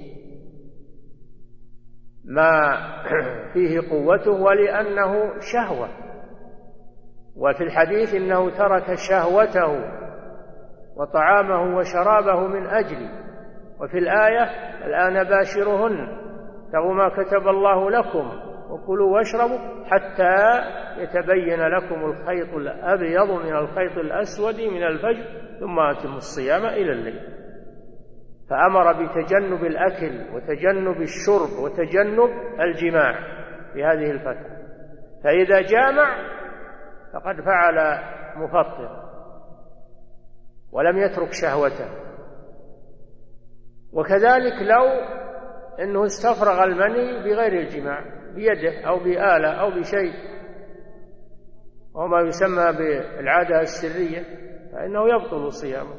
ما فيه قوته، ولأنه شهوة. وفي الحديث إنه ترك شهوته وطعامه وشرابه من أجلي، وفي الآية الآن باشرهن ابتغوا ما كتب الله لكم وكلوا واشربوا حتى يتبين لكم الخيط الأبيض من الخيط الأسود من الفجر ثم أتموا الصيام إلى الليل. فأمر بتجنب الأكل وتجنب الشرب وتجنب الجماع في هذه الفترة، فإذا جامع فقد فعل مفطر ولم يترك شهوته. وكذلك لو أنه استفرغ المني بغير الجماع، بيده أو بآلة أو بشيء، وما يسمى بالعادة السرية، فإنه يبطل صيامه.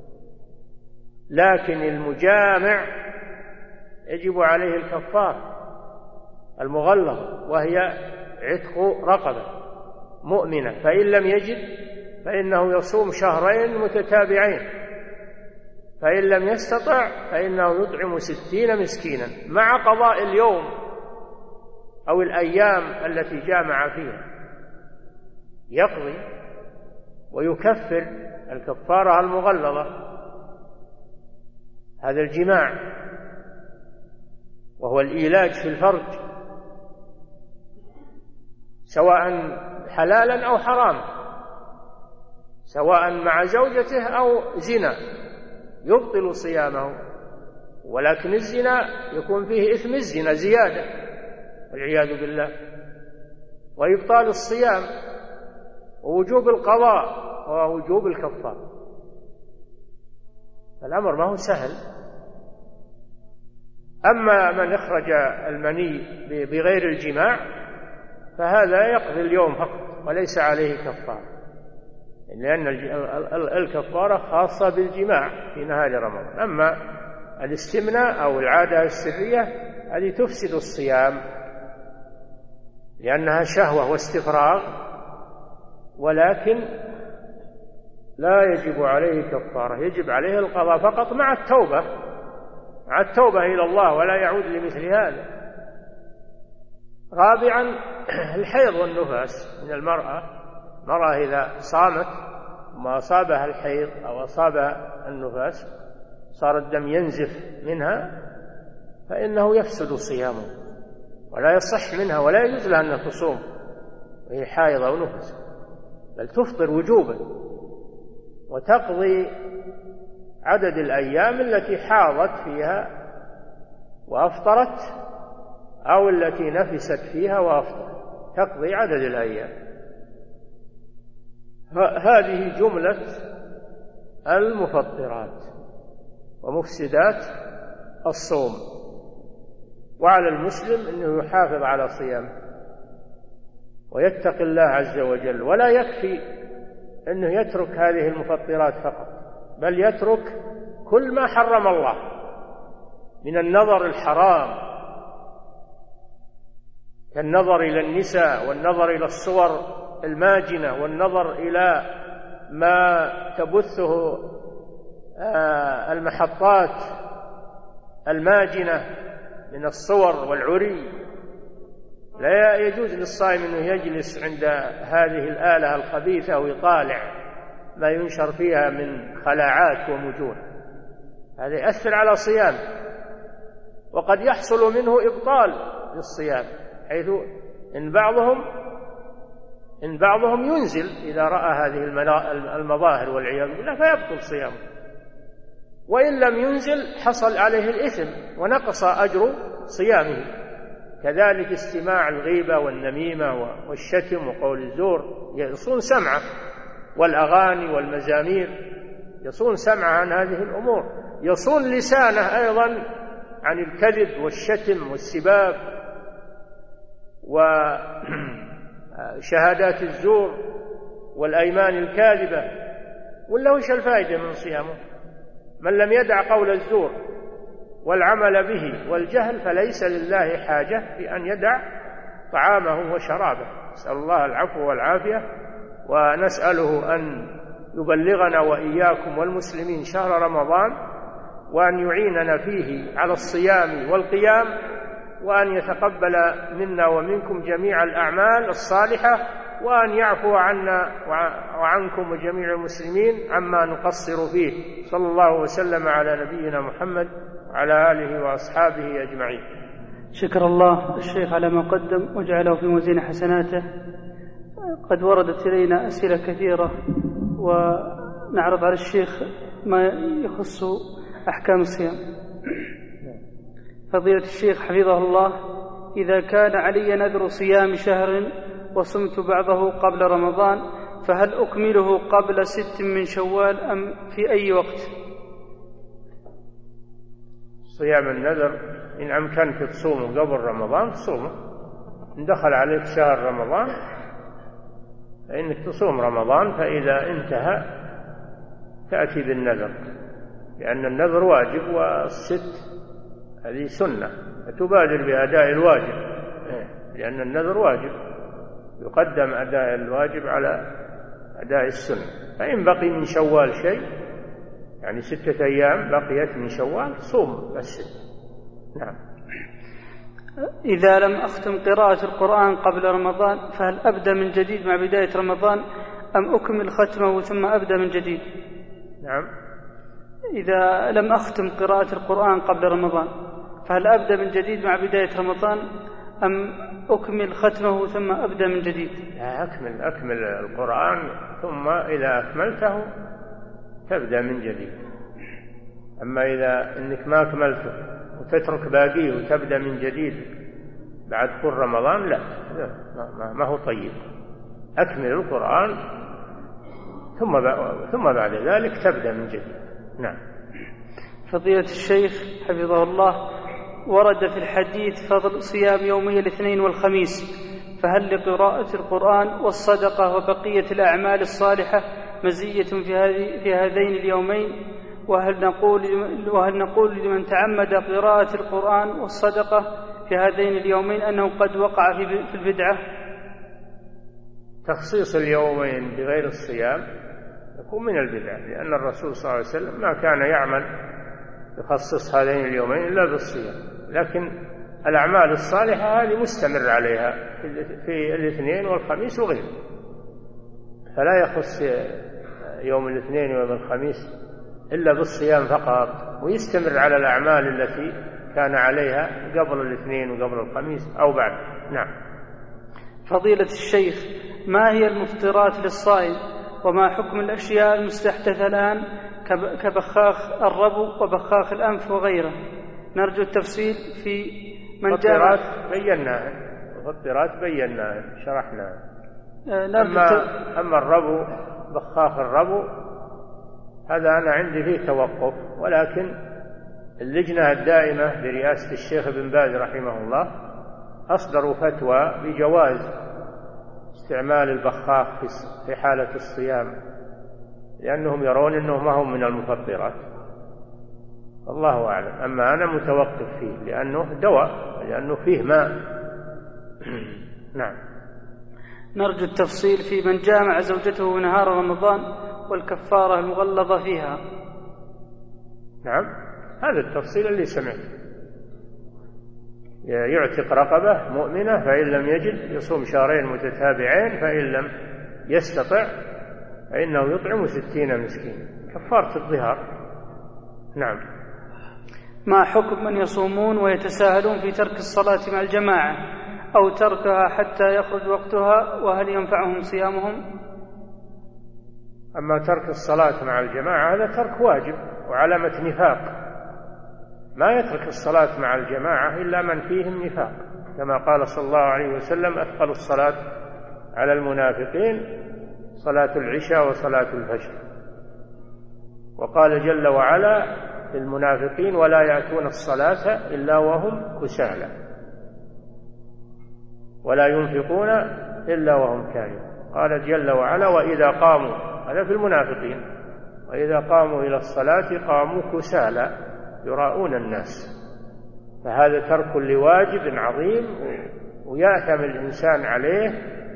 لكن المجامع يجب عليه الكفارة المغلظة، وهي عتق رقبة مؤمنة، فإن لم يجد فإنه يصوم شهرين متتابعين، فإن لم يستطع فإنه يطعم 60 مسكينا مع قضاء اليوم أو الأيام التي جامع فيها، يقضي ويكفر الكفارة المغلظة. هذا الجماع وهو الإيلاج في الفرج، سواء حلالا أو حرام، سواء مع زوجته أو زنا، يبطل صيامه. ولكن الزنا يكون فيه إثم الزنا زيادة والعياذ بالله، وإبطال الصيام ووجوب القضاء ووجوب الكفارة. الأمر ما هو سهل. أما من أخرج المني بغير الجماع فهذا يقضي اليوم فقط وليس عليه كفارة، لأن الكفارة خاصة بالجماع في نهار رمضان. أما الاستمناء أو العادة السرية هذه تفسد الصيام، لأنها شهوة واستفراغ، ولكن لا يجب عليه كفارة، يجب عليه القضاء فقط مع التوبة إلى الله، ولا يعود لمثل هذا. رابعا الحيض والنفاس من المرأة إذا صامت وما أصابها الحيض أو أصابها النفاس صار الدم ينزف منها، فإنه يفسد صيامه ولا يصح منها، ولا يجوز لها أن تصوم وهي حائض أو نفس، بل تفطر وجوبا وتقضي عدد الأيام التي حاضت فيها وأفطرت، أو التي نفست فيها وأفطرت، تقضي عدد الأيام. هذه جملة المفطرات ومفسدات الصوم. وعلى المسلم أنه يحافظ على صيامه ويتقي الله عز وجل، ولا يكفي أنه يترك هذه المفطرات فقط، بل يترك كل ما حرم الله من النظر الحرام، كالنظر إلى النساء والنظر إلى الصور الماجنة والنظر إلى ما تبثه المحطات الماجنة من الصور والعري. لا يجوز للصائم أنه يجلس عند هذه الآلة الخبيثة ويطالع ما ينشر فيها من خلاعات ومجون، هذا يأثر على صيام، وقد يحصل منه إبطال للصيام، حيث إن بعضهم ينزل إذا رأى هذه المظاهر والعياذ بالله فيبطل صيامه، وإن لم ينزل حصل عليه الإثم ونقص أجر صيامه. كذلك استماع الغيبة والنميمة والشتم وقول الزور يصون سمعه، والأغاني والمزامير يصون سمعه عن هذه الأمور، يصون لسانه أيضا عن الكذب والشتم والسباب وشهادات الزور والأيمان الكاذبة. ولا وش الفائدة من صيامه؟ من لم يدع قول الزور والعمل به والجهل فليس لله حاجة في أن يدع طعامه وشرابه. نسأل الله العفو والعافية، ونسأله أن يبلغنا وإياكم والمسلمين شهر رمضان، وأن يعيننا فيه على الصيام والقيام، وأن يتقبل منا ومنكم جميع الأعمال الصالحة، وأن يعفو عنا وعنكم وجميع المسلمين عما نقصر فيه. صلى الله وسلم على نبينا محمد وعلى آله وأصحابه أجمعين. شكر الله الشيخ على ما قدم وجعله في موازين حسناته. قد وردت إلينا أسئلة كثيرة، ونعرض على الشيخ ما يخص أحكام الصيام. فضيلة الشيخ حفظه الله، إذا كان علي نذر صيام شهر وصمت بعضه قبل رمضان فهل أكمله قبل 6 من شوال أم في أي وقت؟ صيام النذر إن أمكنك تصومه قبل رمضان تصومه، إن دخل عليك شهر رمضان فإنك تصوم رمضان، فإذا انتهى تأتي بالنذر، لأن النذر واجب والست هذه سنة، فتبادر بأداء الواجب، لأن النذر واجب، يقدم أداء الواجب على أداء السنة. فإن بقي من شوال شيء، يعني 6 أيام بقيت من شوال، صوم بس. نعم. إذا لم أختم قراءة القرآن قبل رمضان فهل أبدأ من جديد مع بداية رمضان أم أكمل ختمه ثم أبدأ من جديد؟ نعم. إذا لم أختم قراءة القرآن قبل رمضان فهل أبدأ من جديد مع بداية رمضان أم أكمل ختمه ثم أبدأ من جديد؟ لا، أكمل القرآن، ثم إذا أكملته تبدأ من جديد. أما إذا إنك ما أكملته وتترك باقيه وتبدأ من جديد بعد كل رمضان، لا ما هو طيب. أكمل القرآن ثم بعد ذلك تبدأ من جديد. نعم. فضيلة الشيخ حفظه الله، ورد في الحديث فضل صيام يومي الاثنين والخميس، فهل لقراءة القرآن والصدقة وبقية الأعمال الصالحة مزية في هذين اليومين؟ وهل نقول لمن تعمد قراءة القرآن والصدقة في هذين اليومين أنه قد وقع في البدعة؟ تخصيص اليومين بغير الصيام يكون من البدع، لأن الرسول صلى الله عليه وسلم ما كان يعمل يخصص هذين اليومين إلا بالصيام، لكن الأعمال الصالحة هذه مستمر عليها في الاثنين والخميس وغيره، فلا يخص يوم الاثنين ويوم الخميس إلا بالصيام فقط، ويستمر على الأعمال التي كان عليها قبل الاثنين وقبل الخميس أو بعد. نعم. فضيلة الشيخ، ما هي المفطرات للصائم، وما حكم الأشياء المستحدثة الآن كبخاخ الربو وبخاخ الأنف وغيره؟ نرجو التفصيل في من جاء. مفطرات بيناها شرحناها. أما الربو، بخاخ الربو، هذا أنا عندي فيه توقف، ولكن اللجنة الدائمة برئاسة الشيخ ابن باز رحمه الله أصدروا فتوى بجواز استعمال البخاخ في حالة الصيام، لأنهم يرون أنه ما هم من المفطرات، الله أعلم. أما أنا متوقف فيه لأنه دواء، لأنه فيه ماء. نعم. نرجو التفصيل في من جامع زوجته نهار رمضان والكفارة المغلظة فيها. نعم، هذا التفصيل اللي سمعته. يعتق رقبة مؤمنة، فإن لم يجد يصوم شهرين متتابعين، فإن لم يستطع فإنه يطعم 60 مسكين كفارة الظهار. نعم. ما حكم من يصومون ويتساهلون في ترك الصلاة مع الجماعة أو تركها حتى يخرج وقتها، وهل ينفعهم صيامهم؟ أما ترك الصلاة مع الجماعة هذا ترك واجب وعلامة نفاق، ما يترك الصلاة مع الجماعة إلا من فيهم نفاق، كما قال صلى الله عليه وسلم: أثقل الصلاة على المنافقين صلاة العشاء وصلاة الفجر. وقال جل وعلا في المنافقين: ولا يأتون الصلاة إلا وهم كسالى ولا ينفقون إلا وهم كارهون. قال جل وعلا: وإذا قاموا، هذا في المنافقين، وإذا قاموا إلى الصلاة قاموا كسالى يراءون الناس. فهذا ترك لواجب عظيم ويأثم الإنسان عليه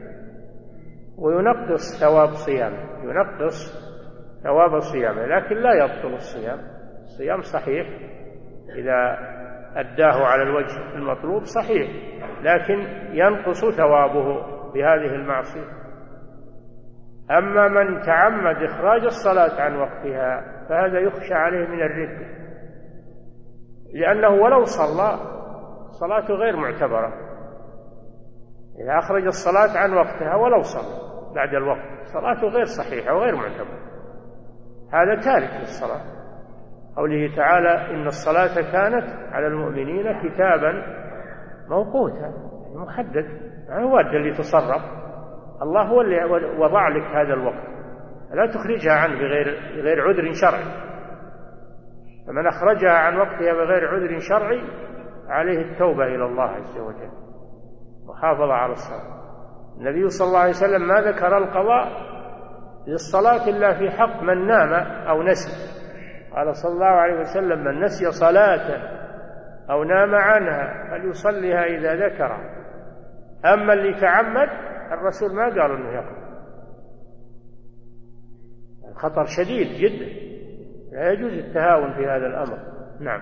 وينقص ثواب صيامه، ينقص ثواب صيامه، لكن لا يبطل الصيام. الصيام صحيح إذا أداه على الوجه المطلوب صحيح، لكن ينقص ثوابه بهذه المعصية. أما من تعمد إخراج الصلاة عن وقتها فهذا يخشى عليه من الردة، لأنه ولو صلى صلاته غير معتبرة. إذا أخرج الصلاة عن وقتها ولو صلى بعد الوقت صلاته غير صحيحة وغير معتبرة، هذا تارك للصلاة. قوله تعالى: إن الصلاة كانت على المؤمنين كتابا موقوتا، محدد، يعني هو اللي يتصرف، الله هو اللي وضع لك هذا الوقت، لا تخرجها عنه بغير عذر شرعي. فمن أخرجها عن وقتها بغير عذر شرعي عليه التوبة إلى الله عز وجل وحافظ على الصلاة. النبي صلى الله عليه وسلم ما ذكر القضاء للصلاة إلا في حق من نام أو نسي. قال صلى الله عليه وسلم: من نسي صلاة أو نام عنها فليصليها إذا ذكر. أما اللي تعمد الرسول ما قال أنه يقضي. الخطر شديد جدا، لا يجوز التهاون في هذا الأمر. نعم.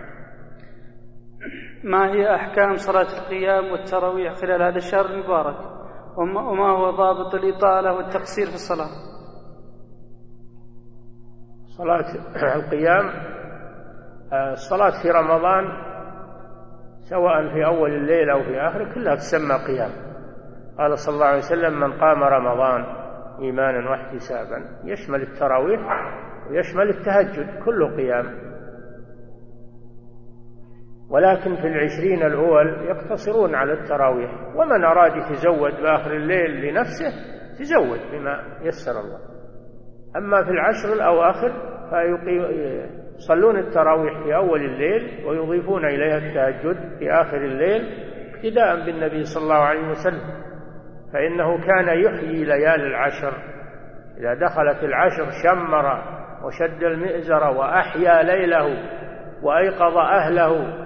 ما هي أحكام صلاة القيام والتراويح خلال هذا الشهر المبارك، وما هو ضابط الإطالة والتقصير في الصلاة؟ صلاة القيام، الصلاة في رمضان سواء في أول الليل أو في آخره كلها تسمى قيام. قال صلى الله عليه وسلم: من قام رمضان إيمانا واحتسابا، يشمل التراويح ويشمل التهجد، كله قيام. ولكن في 20 الأول يقتصرون على التراويح، ومن أراد يتزود بآخر الليل لنفسه تزود بما يسر الله. أما في 10 الأواخر فيصلون التراويح في أول الليل ويضيفون إليها التهجد في آخر الليل اقتداء بالنبي صلى الله عليه وسلم، فإنه كان يحيي ليالي 10. إذا دخلت 10 شمر وشد المئزر وأحيا ليله وأيقظ أهله.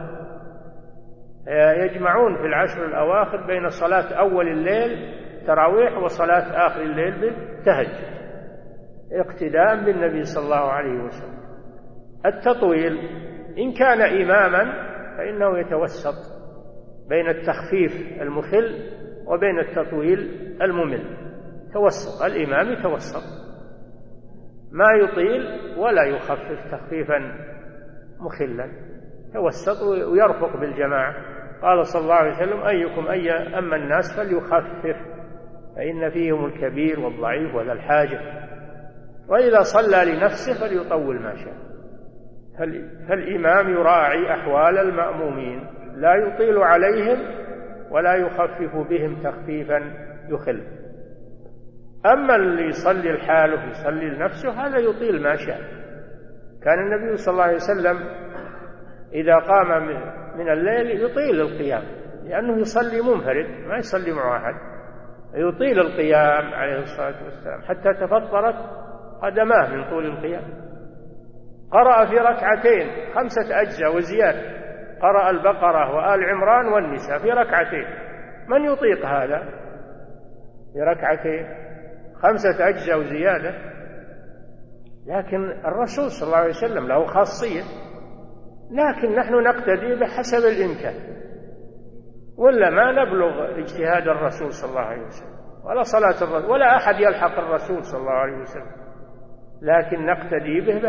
يجمعون في 10 الأواخر بين صلاة أول الليل تراويح وصلاة آخر الليل بالتهجد اقتداء بالنبي صلى الله عليه وسلم. التطويل إن كان إماما فإنه يتوسط بين التخفيف المخل وبين التطويل الممل، توسط. الإمام يتوسط، ما يطيل ولا يخفف تخفيفا مخلا، توسط ويرفق بالجماعة. قال صلى الله عليه وسلم: أيكم أما الناس فليخفف فإن فيهم الكبير والضعيف وذا الحاجة، وإذا صلى لنفسه فليطول ما شاء. فالإمام يراعي أحوال المأمومين، لا يطيل عليهم ولا يخفف بهم تخفيفا يخل. أما اللي يصلي لحاله يصلي لنفسه هذا يطيل ما شاء. كان النبي صلى الله عليه وسلم إذا قام من الليل يطيل القيام، لأنه يصلي منفرد ما يصلي مع أحد، يطيل القيام عليه الصلاة والسلام حتى تفطرت قدماه من طول القيام. قرأ في ركعتين 5 أجزاء وزيادة، قرأ البقرة وآل عمران والنساء في ركعتين. من يطيق هذا في ركعتين 5 أجزاء وزيادة؟ لكن الرسول صلى الله عليه وسلم له خاصية، لكن نحن نقتدي بحسب الإمكان. ولا ما نبلغ اجتهاد الرسول صلى الله عليه وسلم ولا صلاة الرسول ولا أحد يلحق الرسول صلى الله عليه وسلم، لكن نقتدي به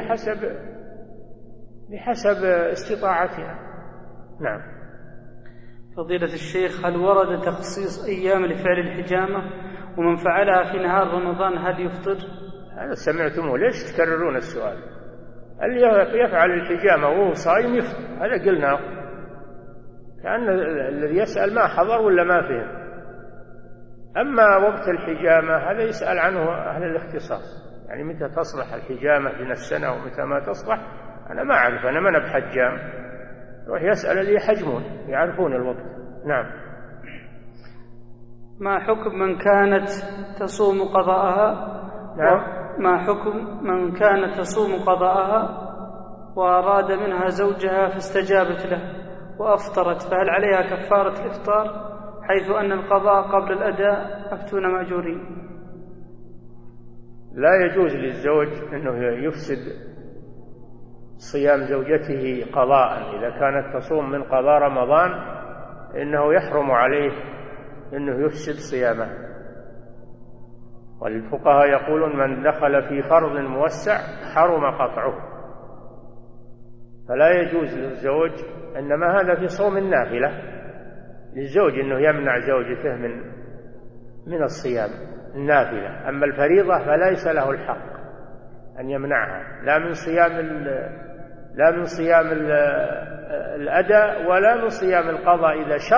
بحسب استطاعتنا. نعم. فضيلة الشيخ، هل ورد تخصيص أيام لفعل الحجامة؟ ومن فعلها في نهار رمضان هل يفطر؟ هذا سمعتموه، ليش تكررون السؤال؟ اللي يفعل الحجامة وهو صائم يفطر، هذا قلناه. كأن الذي يسأل ما حضر ولا ما فهم. أما وقت الحجامة هذا يسأل عنه أهل الاختصاص، يعني متى تصلح الحجامة من السنة ومتى ما تصلح، أنا ما أعرف، أنا ما بحجام. روح يسأل اللي يحجمون يعرفون الوقت. نعم. ما حكم من كانت تصوم قضاءها؟ نعم. ما حكم من كانت تصوم قضاءها وأراد منها زوجها فاستجابت له وأفطرت، فهل عليها كفارة الإفطار حيث أن القضاء قبل الأداء أفتون مأجورين؟ لا يجوز للزوج أنه يفسد صيام زوجته قضاء. إذا كانت تصوم من قضاء رمضان إنه يحرم عليه أنه يفسد صيامه. والفقهاء يقولون من دخل في فرض موسع حرم قطعه، فلا يجوز للزوج، إنما هذا في صوم النافلة للزوج أنه يمنع زوجته من الصيام النافلة. أما الفريضة فليس له الحق أن يمنعها، لا من صيام الأداء ولا من صيام القضاء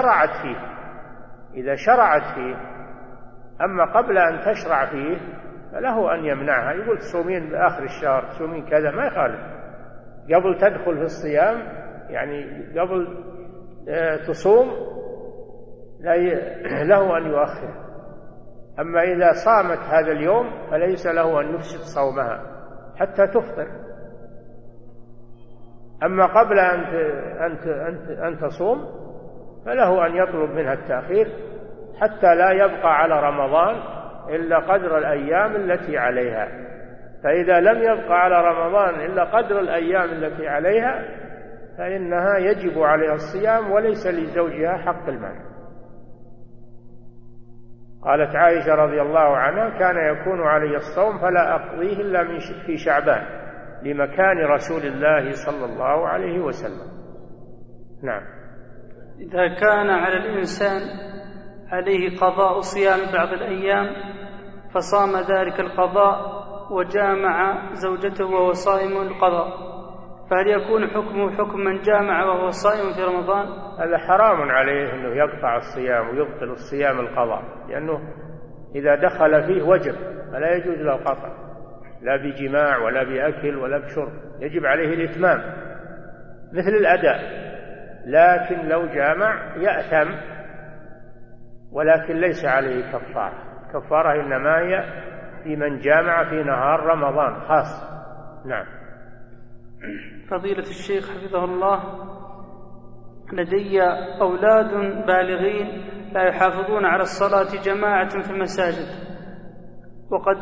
إذا شرعت فيه. أما قبل أن تشرع فيه فله أن يمنعها، يقول تصومين بآخر الشهر، تصومين كذا، ما يخالف. قبل تدخل في الصيام، يعني قبل تصوم، له أن يؤخر. أما إذا صامت هذا اليوم فليس له أن يفسد صومها حتى تفطر. أما قبل أن تصوم فله أن يطلب منها التأخير حتى لا يبقى على رمضان إلا قدر الأيام التي عليها. فإذا لم يبقى على رمضان إلا قدر الأيام التي عليها فإنها يجب عليها الصيام وليس لزوجها حق المال. قالت عائشة رضي الله عنها: كان يكون علي الصوم فلا أقضيه إلا في شعبان لمكان رسول الله صلى الله عليه وسلم. نعم. إذا كان على الإنسان عليه قضاء صيام بعض الأيام فصام ذلك القضاء وجامع زوجته وهو صائم القضاء، فهل يكون حكمه حكم من جامع وهو صائم في رمضان؟ هذا حرام عليه أنه يقطع الصيام ويبطل الصيام القضاء، لأنه إذا دخل فيه وجب فلا يجوز له قطع، لا بجماع ولا بأكل ولا بشرب، يجب عليه الإتمام مثل الأداء. لكن لو جامع يأثم، ولكن ليس عليه كفارة. كفارة إنما هي في من جامع في نهار رمضان خاص. نعم. فضيلة الشيخ حفظه الله، لدي أولاد بالغين لا يحافظون على الصلاة جماعة في المساجد، وقد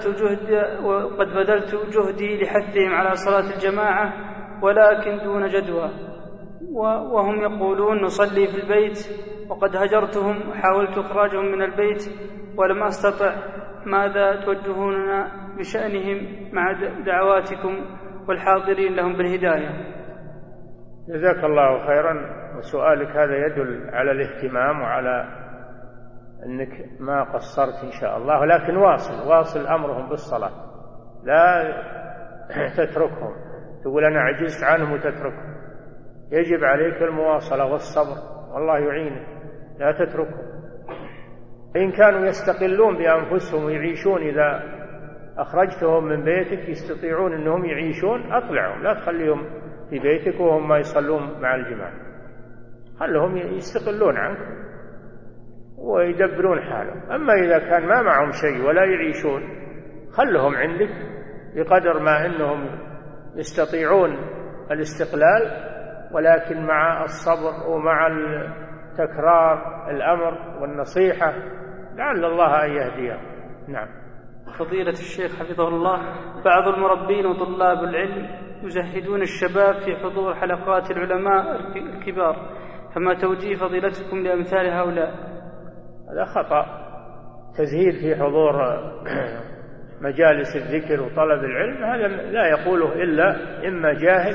بذلت جهدي لحثهم على صلاة الجماعة ولكن دون جدوى، وهم يقولون نصلي في البيت، وقد هجرتهم وحاولت إخراجهم من البيت ولم أستطع. ماذا توجهوننا بشأنهم مع دعواتكم والحاضرين لهم بالهداية؟ جزاك الله خيرا، وسؤالك هذا يدل على الاهتمام وعلى أنك ما قصرت إن شاء الله، ولكن واصل أمرهم بالصلاة، لا تتركهم تقول أنا عجزت عنهم وتتركهم. يجب عليك المواصلة والصبر، والله يعينك، لا تتركهم. إن كانوا يستقلون بأنفسهم ويعيشون، إذا أخرجتهم من بيتك يستطيعون أنهم يعيشون، أطلعهم، لا تخليهم في بيتك وهم ما يصلون مع الجماعة، خلهم يستقلون عنك ويدبرون حالهم. أما إذا كان ما معهم شيء ولا يعيشون خلهم عندك بقدر ما أنهم يستطيعون الاستقلال، ولكن مع الصبر ومع تكرار الأمر والنصيحة لعل الله أن يهديهم. نعم. فضيلة الشيخ حفظه الله، بعض المربين وطلاب العلم يزهدون الشباب في حضور حلقات العلماء الكبار فما توجيه فضيلتكم لأمثال هؤلاء؟ هذا خطأ. تزهيد في حضور مجالس الذكر وطلب العلم هذا لا يقوله إلا إما جاهل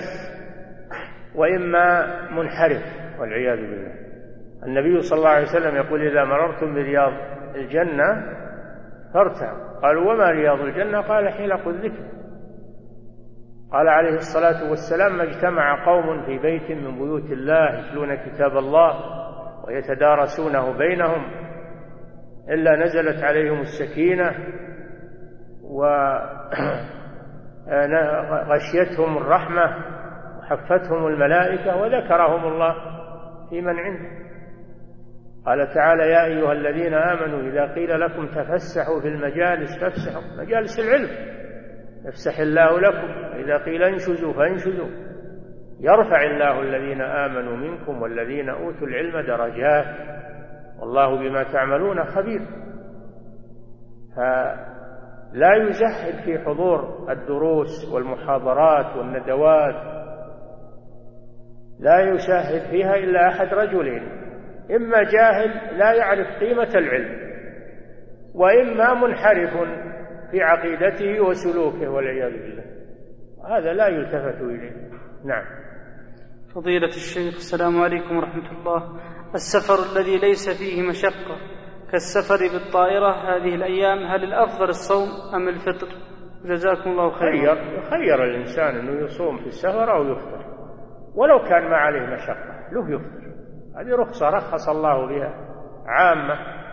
وإما منحرف والعياذ بالله. النبي صلى الله عليه وسلم يقول: إذا مررتم برياض الجنة فارتعوا. قالوا: وما رياض الجنة؟ قال: حلق الذكر. قال عليه الصلاة والسلام: ما اجتمع قوم في بيت من بيوت الله يتلون كتاب الله ويتدارسونه بينهم إلا نزلت عليهم السكينة وغشيتهم الرحمة وحفتهم الملائكة وذكرهم الله في من عنده. قال تعالى: يا أيها الذين آمنوا إذا قيل لكم تفسحوا في المجالس فافسحوا. مجالس العلم يفسح الله لكم، إذا قيل انشزوا فانشزوا. يرفع الله الذين آمنوا منكم والذين أوتوا العلم درجات والله بما تعملون خبير. فلا يزهد في حضور الدروس والمحاضرات والندوات، لا يشاهد فيها إلا أحد رجلين: إما جاهل لا يعرف قيمة العلم، وإما منحرف في عقيدته وسلوكه والعياذ بالله. هذا لا يلتفت إليه. نعم. فضيلة الشيخ، السلام عليكم ورحمة الله. السفر الذي ليس فيه مشقة كالسفر بالطائرة هذه الأيام، هل الأفضل الصوم أم الفطر؟ جزاكم الله خيرا. خير الإنسان أنه يصوم في السفر أو يفطر، ولو كان ما عليه مشقة له يفطر. هذه رخصة رخص الله بها عامة،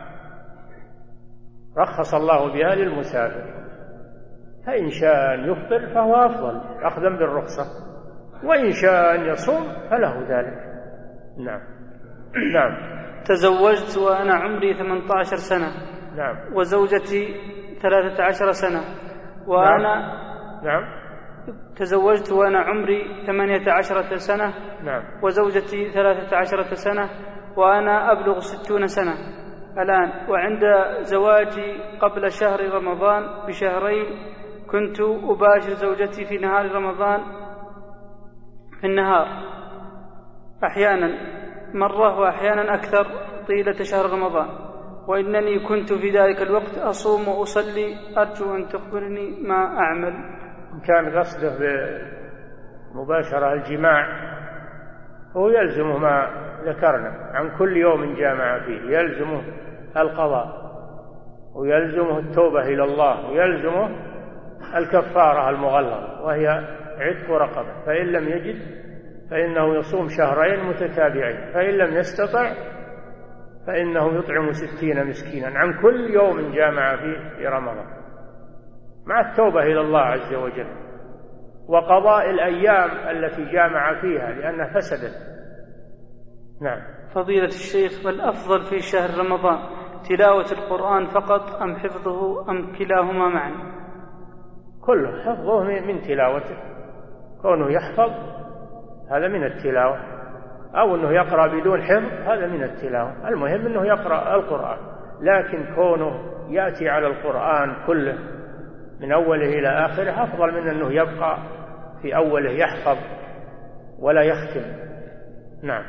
رخص الله بها للمسافر، فإن شاء أن يفطر فهو أفضل أخذا بالرخصة، وإن شاء أن يصوم فله ذلك. نعم. نعم. تزوجت وأنا عمري 18 سنة. نعم. وزوجتي 13 سنة وأنا نعم. تزوجت وأنا عمري 18 سنة. نعم. وزوجتي 13 سنة وأنا أبلغ 60 سنة الآن. وعند زواجي قبل شهر رمضان بشهرين كنت أباشر زوجتي في نهار رمضان في النهار أحيانا مرة وأحيانا أكثر طيلة شهر رمضان، وإنني كنت في ذلك الوقت أصوم وأصلي. أرجو أن تخبرني ما أعمل. كان قصده بمباشرة الجماع هو يلزمه ما ذكرنا عن كل يوم جامع فيه، يلزمه القضاء ويلزمه التوبة إلى الله ويلزمه الكفارة المغلظة وهي عتق رقبة، فإن لم يجد فإنه يصوم شهرين متتابعين، فإن لم يستطع فإنه يطعم 60 مسكينا عن كل يوم جامع فيه في رمضان، مع التوبة إلى الله عز وجل وقضاء الأيام التي جامع فيها لأنها فسدت. نعم. فضيلة الشيخ، والأفضل في شهر رمضان تلاوة القرآن فقط أم حفظه أم كلاهما معا؟ كله، حفظه من تلاوته، كونه يحفظ هذا من التلاوة، أو أنه يقرأ بدون حفظ هذا من التلاوة. المهم أنه يقرأ القرآن، لكن كونه يأتي على القرآن كله من أوله إلى آخره أفضل من أنه يبقى في أوله يحفظ ولا يختم. نعم.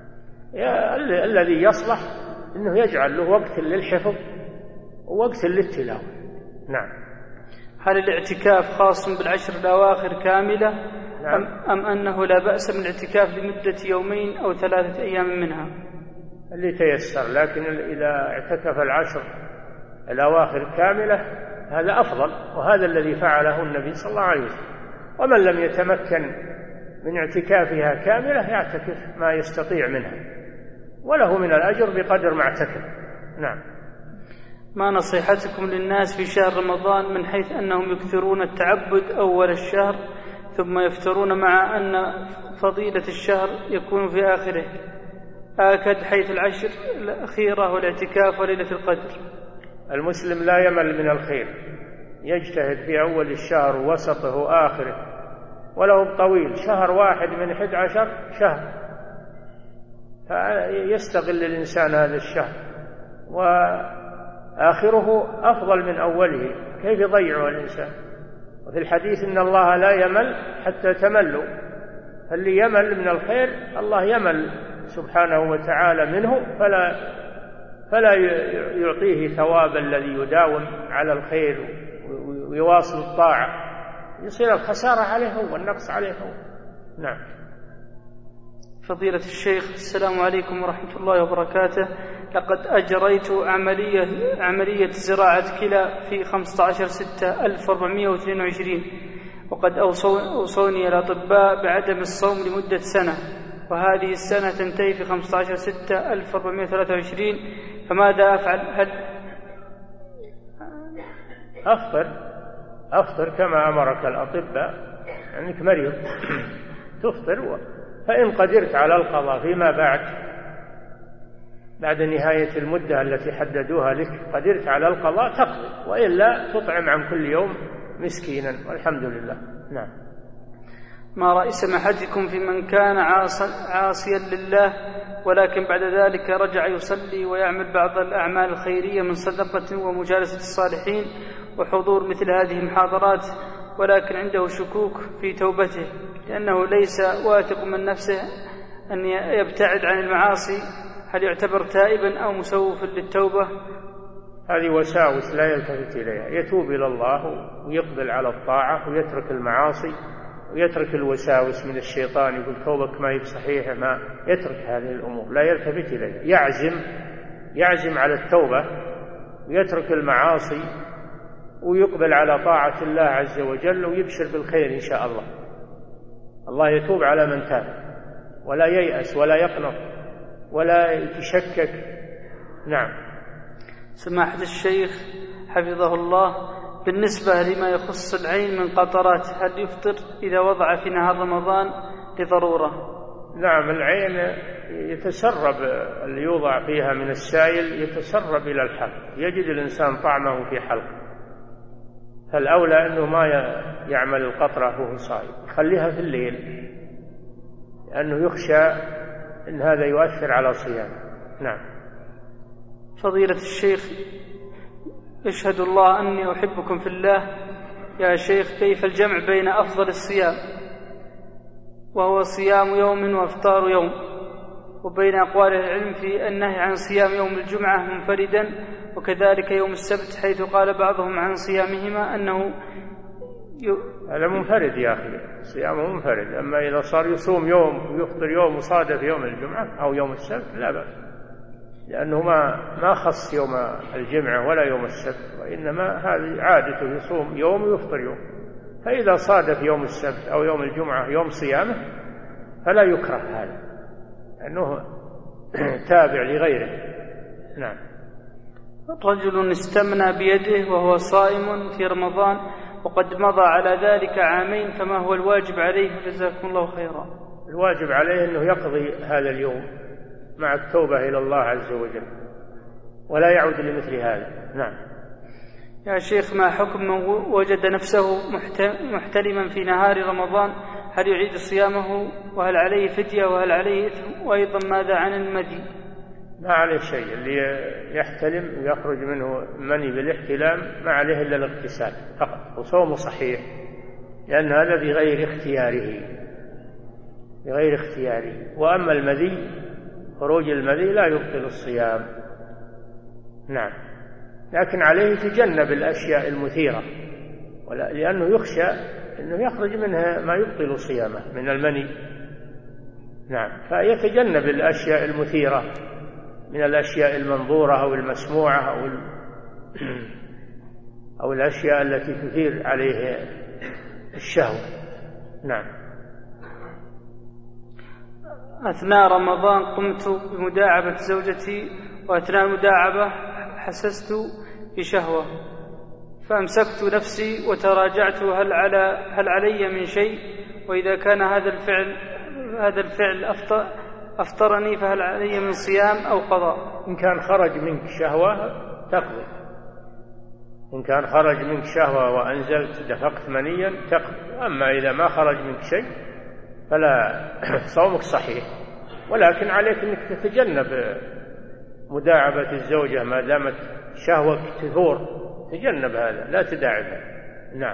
الذي يصلح أنه يجعل له وقت للحفظ ووقت للتلاوة. نعم. هل الاعتكاف خاص بالعشر الأواخر كاملة؟ نعم. أم أنه لا بأس من الاعتكاف لمدة يومين أو 3 أيام منها؟ اللي تيسر، لكن إذا اعتكف العشر الأواخر كاملة هذا أفضل، وهذا الذي فعله النبي صلى الله عليه وسلم. ومن لم يتمكن من اعتكافها كاملة يعتكف ما يستطيع منها، وله من الأجر بقدر ما اعتكف. نعم. ما نصيحتكم للناس في شهر رمضان من حيث أنهم يكثرون التعبد أول الشهر ثم يفترون، مع أن فضيلة الشهر يكون في آخره آكد، حيث العشر الأخيرة والاعتكاف وليلة القدر؟ المسلم لا يمل من الخير، يجتهد في أول الشهر ووسطه وآخره، ولو طويل شهر واحد من 11 شهر، فيستغل الإنسان هذا الشهر وآخره أفضل من أوله، كيف يضيعه الإنسان؟ وفي الحديث إن الله لا يمل حتى تملوا، فاللي يمل من الخير الله يمل سبحانه وتعالى منه فلا يعطيه ثواب الذي يداوم على الخير ويواصل الطاعة، يصير الخسارة عليه والنقص عليه. نعم. فضيلة الشيخ، السلام عليكم ورحمة الله وبركاته. لقد أجريت عملية زراعة كلى في 15/6/1422، وقد أوصوني الأطباء بعدم الصوم لمدة سنة، وهذه السنة تنتهي في 15/6/1423، فماذا أفعل؟ هل أفطر كما أمرك الأطباء، أنك مريض تفطر، فإن قدرت على القضاء فيما بعد نهاية المدة التي حددوها لك، قدرت على القضاء تقضي، وإلا تطعم عن كل يوم مسكينا، والحمد لله. نعم. ما رأي سماحتكم في من كان عاصيا لله ولكن بعد ذلك رجع يصلي ويعمل بعض الأعمال الخيرية من صدقة ومجالسة الصالحين وحضور مثل هذه المحاضرات، ولكن عنده شكوك في توبته لأنه ليس واثق من نفسه أن يبتعد عن المعاصي، هل يعتبر تائبا أو مسوفا للتوبة؟ هذه وساوس لا يلتفت إليها، يتوب إلى الله ويقبل على الطاعة ويترك المعاصي ويترك الوساوس من الشيطان، يقول توبك ما هي بصحيحة، ما يترك هذه الأمور، لا يلتفت إليها، يعزم على التوبة ويترك المعاصي ويقبل على طاعة الله عز وجل ويبشر بالخير إن شاء الله. الله يتوب على من تاب، ولا ييأس ولا يقنط ولا يتشكك. نعم. سماحة الشيخ حفظه الله، بالنسبة لما يخص العين من قطرات، هل يفطر إذا وضع في نهار رمضان لضرورة؟ نعم، العين يتسرب اللي يوضع فيها من السائل يتسرب إلى الحلق، يجد الإنسان طعمه في حلقه، فالأولى أنه ما يعمل القطرة وهو صائم، يخليها في الليل، لأنه يخشى أن هذا يؤثر على صيامه. نعم. فضيلة الشيخ، يشهد الله أني أحبكم في الله، يا شيخ كيف الجمع بين أفضل الصيام وهو صيام يوم وإفطار يوم، وبين أقوال العلم في النهي عن صيام يوم الجمعة منفردا وكذلك يوم السبت، حيث قال بعضهم عن صيامهما أنه هذا منفرد يا أخي، صيامه منفرد. أما إذا صار يصوم يوم ويفطر يوم وصادف يوم الجمعة أو يوم السبت لا بأس، لأنه ما خص يوم الجمعة ولا يوم السبت، وإنما هذه عادته يصوم يوم ويفطر يوم، فإذا صادف يوم السبت أو يوم الجمعة يوم صيامه فلا يكره هذا، لأنه تابع لغيره. نعم. رجل استمنى بيده وهو صائم في رمضان وقد مضى على ذلك 2 عام، فما هو الواجب عليه؟ جزاكم الله خيرا. الواجب عليه أنه يقضي هذا اليوم مع التوبة إلى الله عز وجل ولا يعود لمثل هذا. نعم. يا شيخ، ما حكم من وجد نفسه محتلما في نهار رمضان، هل يعيد صيامه وهل عليه فدية وهل عليه إثم؟ وأيضا ماذا عن المدي؟ ما عليه شيء، اللي يحتلم ويخرج منه مني بالاحتلام ما عليه إلا الاغتسال فقط، وصومه صحيح، لأن هذا بغير اختياره. وأما المذي، خروج المذي لا يبطل الصيام. نعم. لكن عليه يتجنب الأشياء المثيرة، لأنه يخشى أنه يخرج منها ما يبطل صيامه من المني. نعم. فيتجنب الأشياء المثيرة من الأشياء المنظورة أو المسموعة أو الأشياء التي تثير عليه الشهوة. نعم. أثناء رمضان قمت بمداعبة زوجتي، وأثناء المداعبة حسست بشهوة، فأمسكت نفسي وتراجعت هل علي من شيء، وإذا كان هذا الفعل أفطرني فهل علي من صيام أو قضاء؟ إن كان خرج منك شهوة تقضي، إن كان خرج منك شهوة وأنزلت دفقت منيا تقضي. أما إذا ما خرج منك شيء فلا، صومك صحيح، ولكن عليك أنك تتجنب مداعبة الزوجة ما دامت شهوة تثور، تجنب هذا، لا تداعبها. نعم.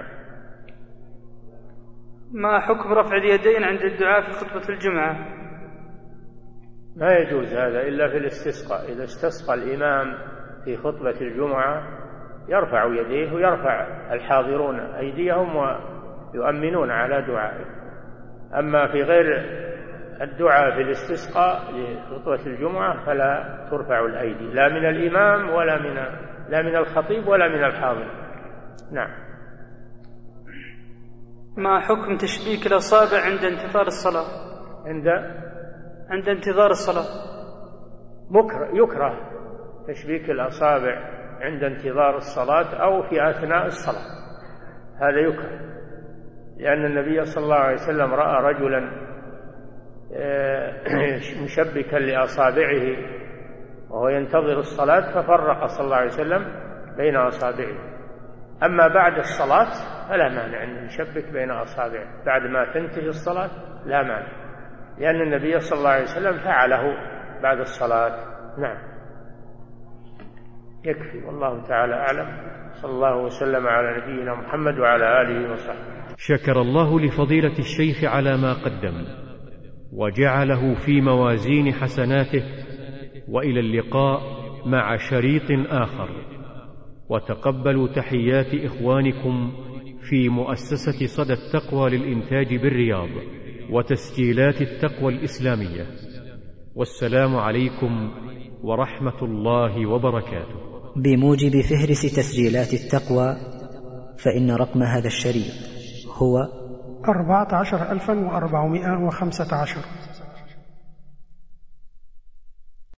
ما حكم رفع اليدين عند الدعاء في خطبة الجمعة؟ ما يجوز هذا إلا في الاستسقاء. إذا استسقى الإمام في خطبة الجمعة يرفع يديه ويرفع الحاضرون أيديهم ويؤمنون على دعائه. أما في غير الدعاء في الاستسقاء لخطبة الجمعة فلا ترفع الأيدي، لا من الإمام لا من الخطيب ولا من الحاضر. نعم. ما حكم تشبيك الأصابع عند انتظار الصلاة؟ عند انتظار الصلاة يكره تشبيك الأصابع عند انتظار الصلاة أو في أثناء الصلاة، هذا يكره، لأن النبي صلى الله عليه وسلم رأى رجلا مشبكا لأصابعه وهو ينتظر الصلاة ففرق صلى الله عليه وسلم بين أصابعه. أما بعد الصلاة فلا مانع أن يشبك بين أصابعه بعد ما تنتهي الصلاة، لا مانع، لأن النبي صلى الله عليه وسلم فعله بعد الصلاة. نعم. يكفي، والله تعالى أعلم. صلى الله وسلم على نبينا محمد وعلى آله وصحبه. شكر الله لفضيلة الشيخ على ما قدم وجعله في موازين حسناته، وإلى اللقاء مع شريط آخر. وتقبلوا تحيات إخوانكم في مؤسسة صدى التقوى للإنتاج بالرياض وتسجيلات التقوى الإسلامية. والسلام عليكم ورحمة الله وبركاته. بموجب فهرس تسجيلات التقوى فإن رقم هذا الشريط هو 14415.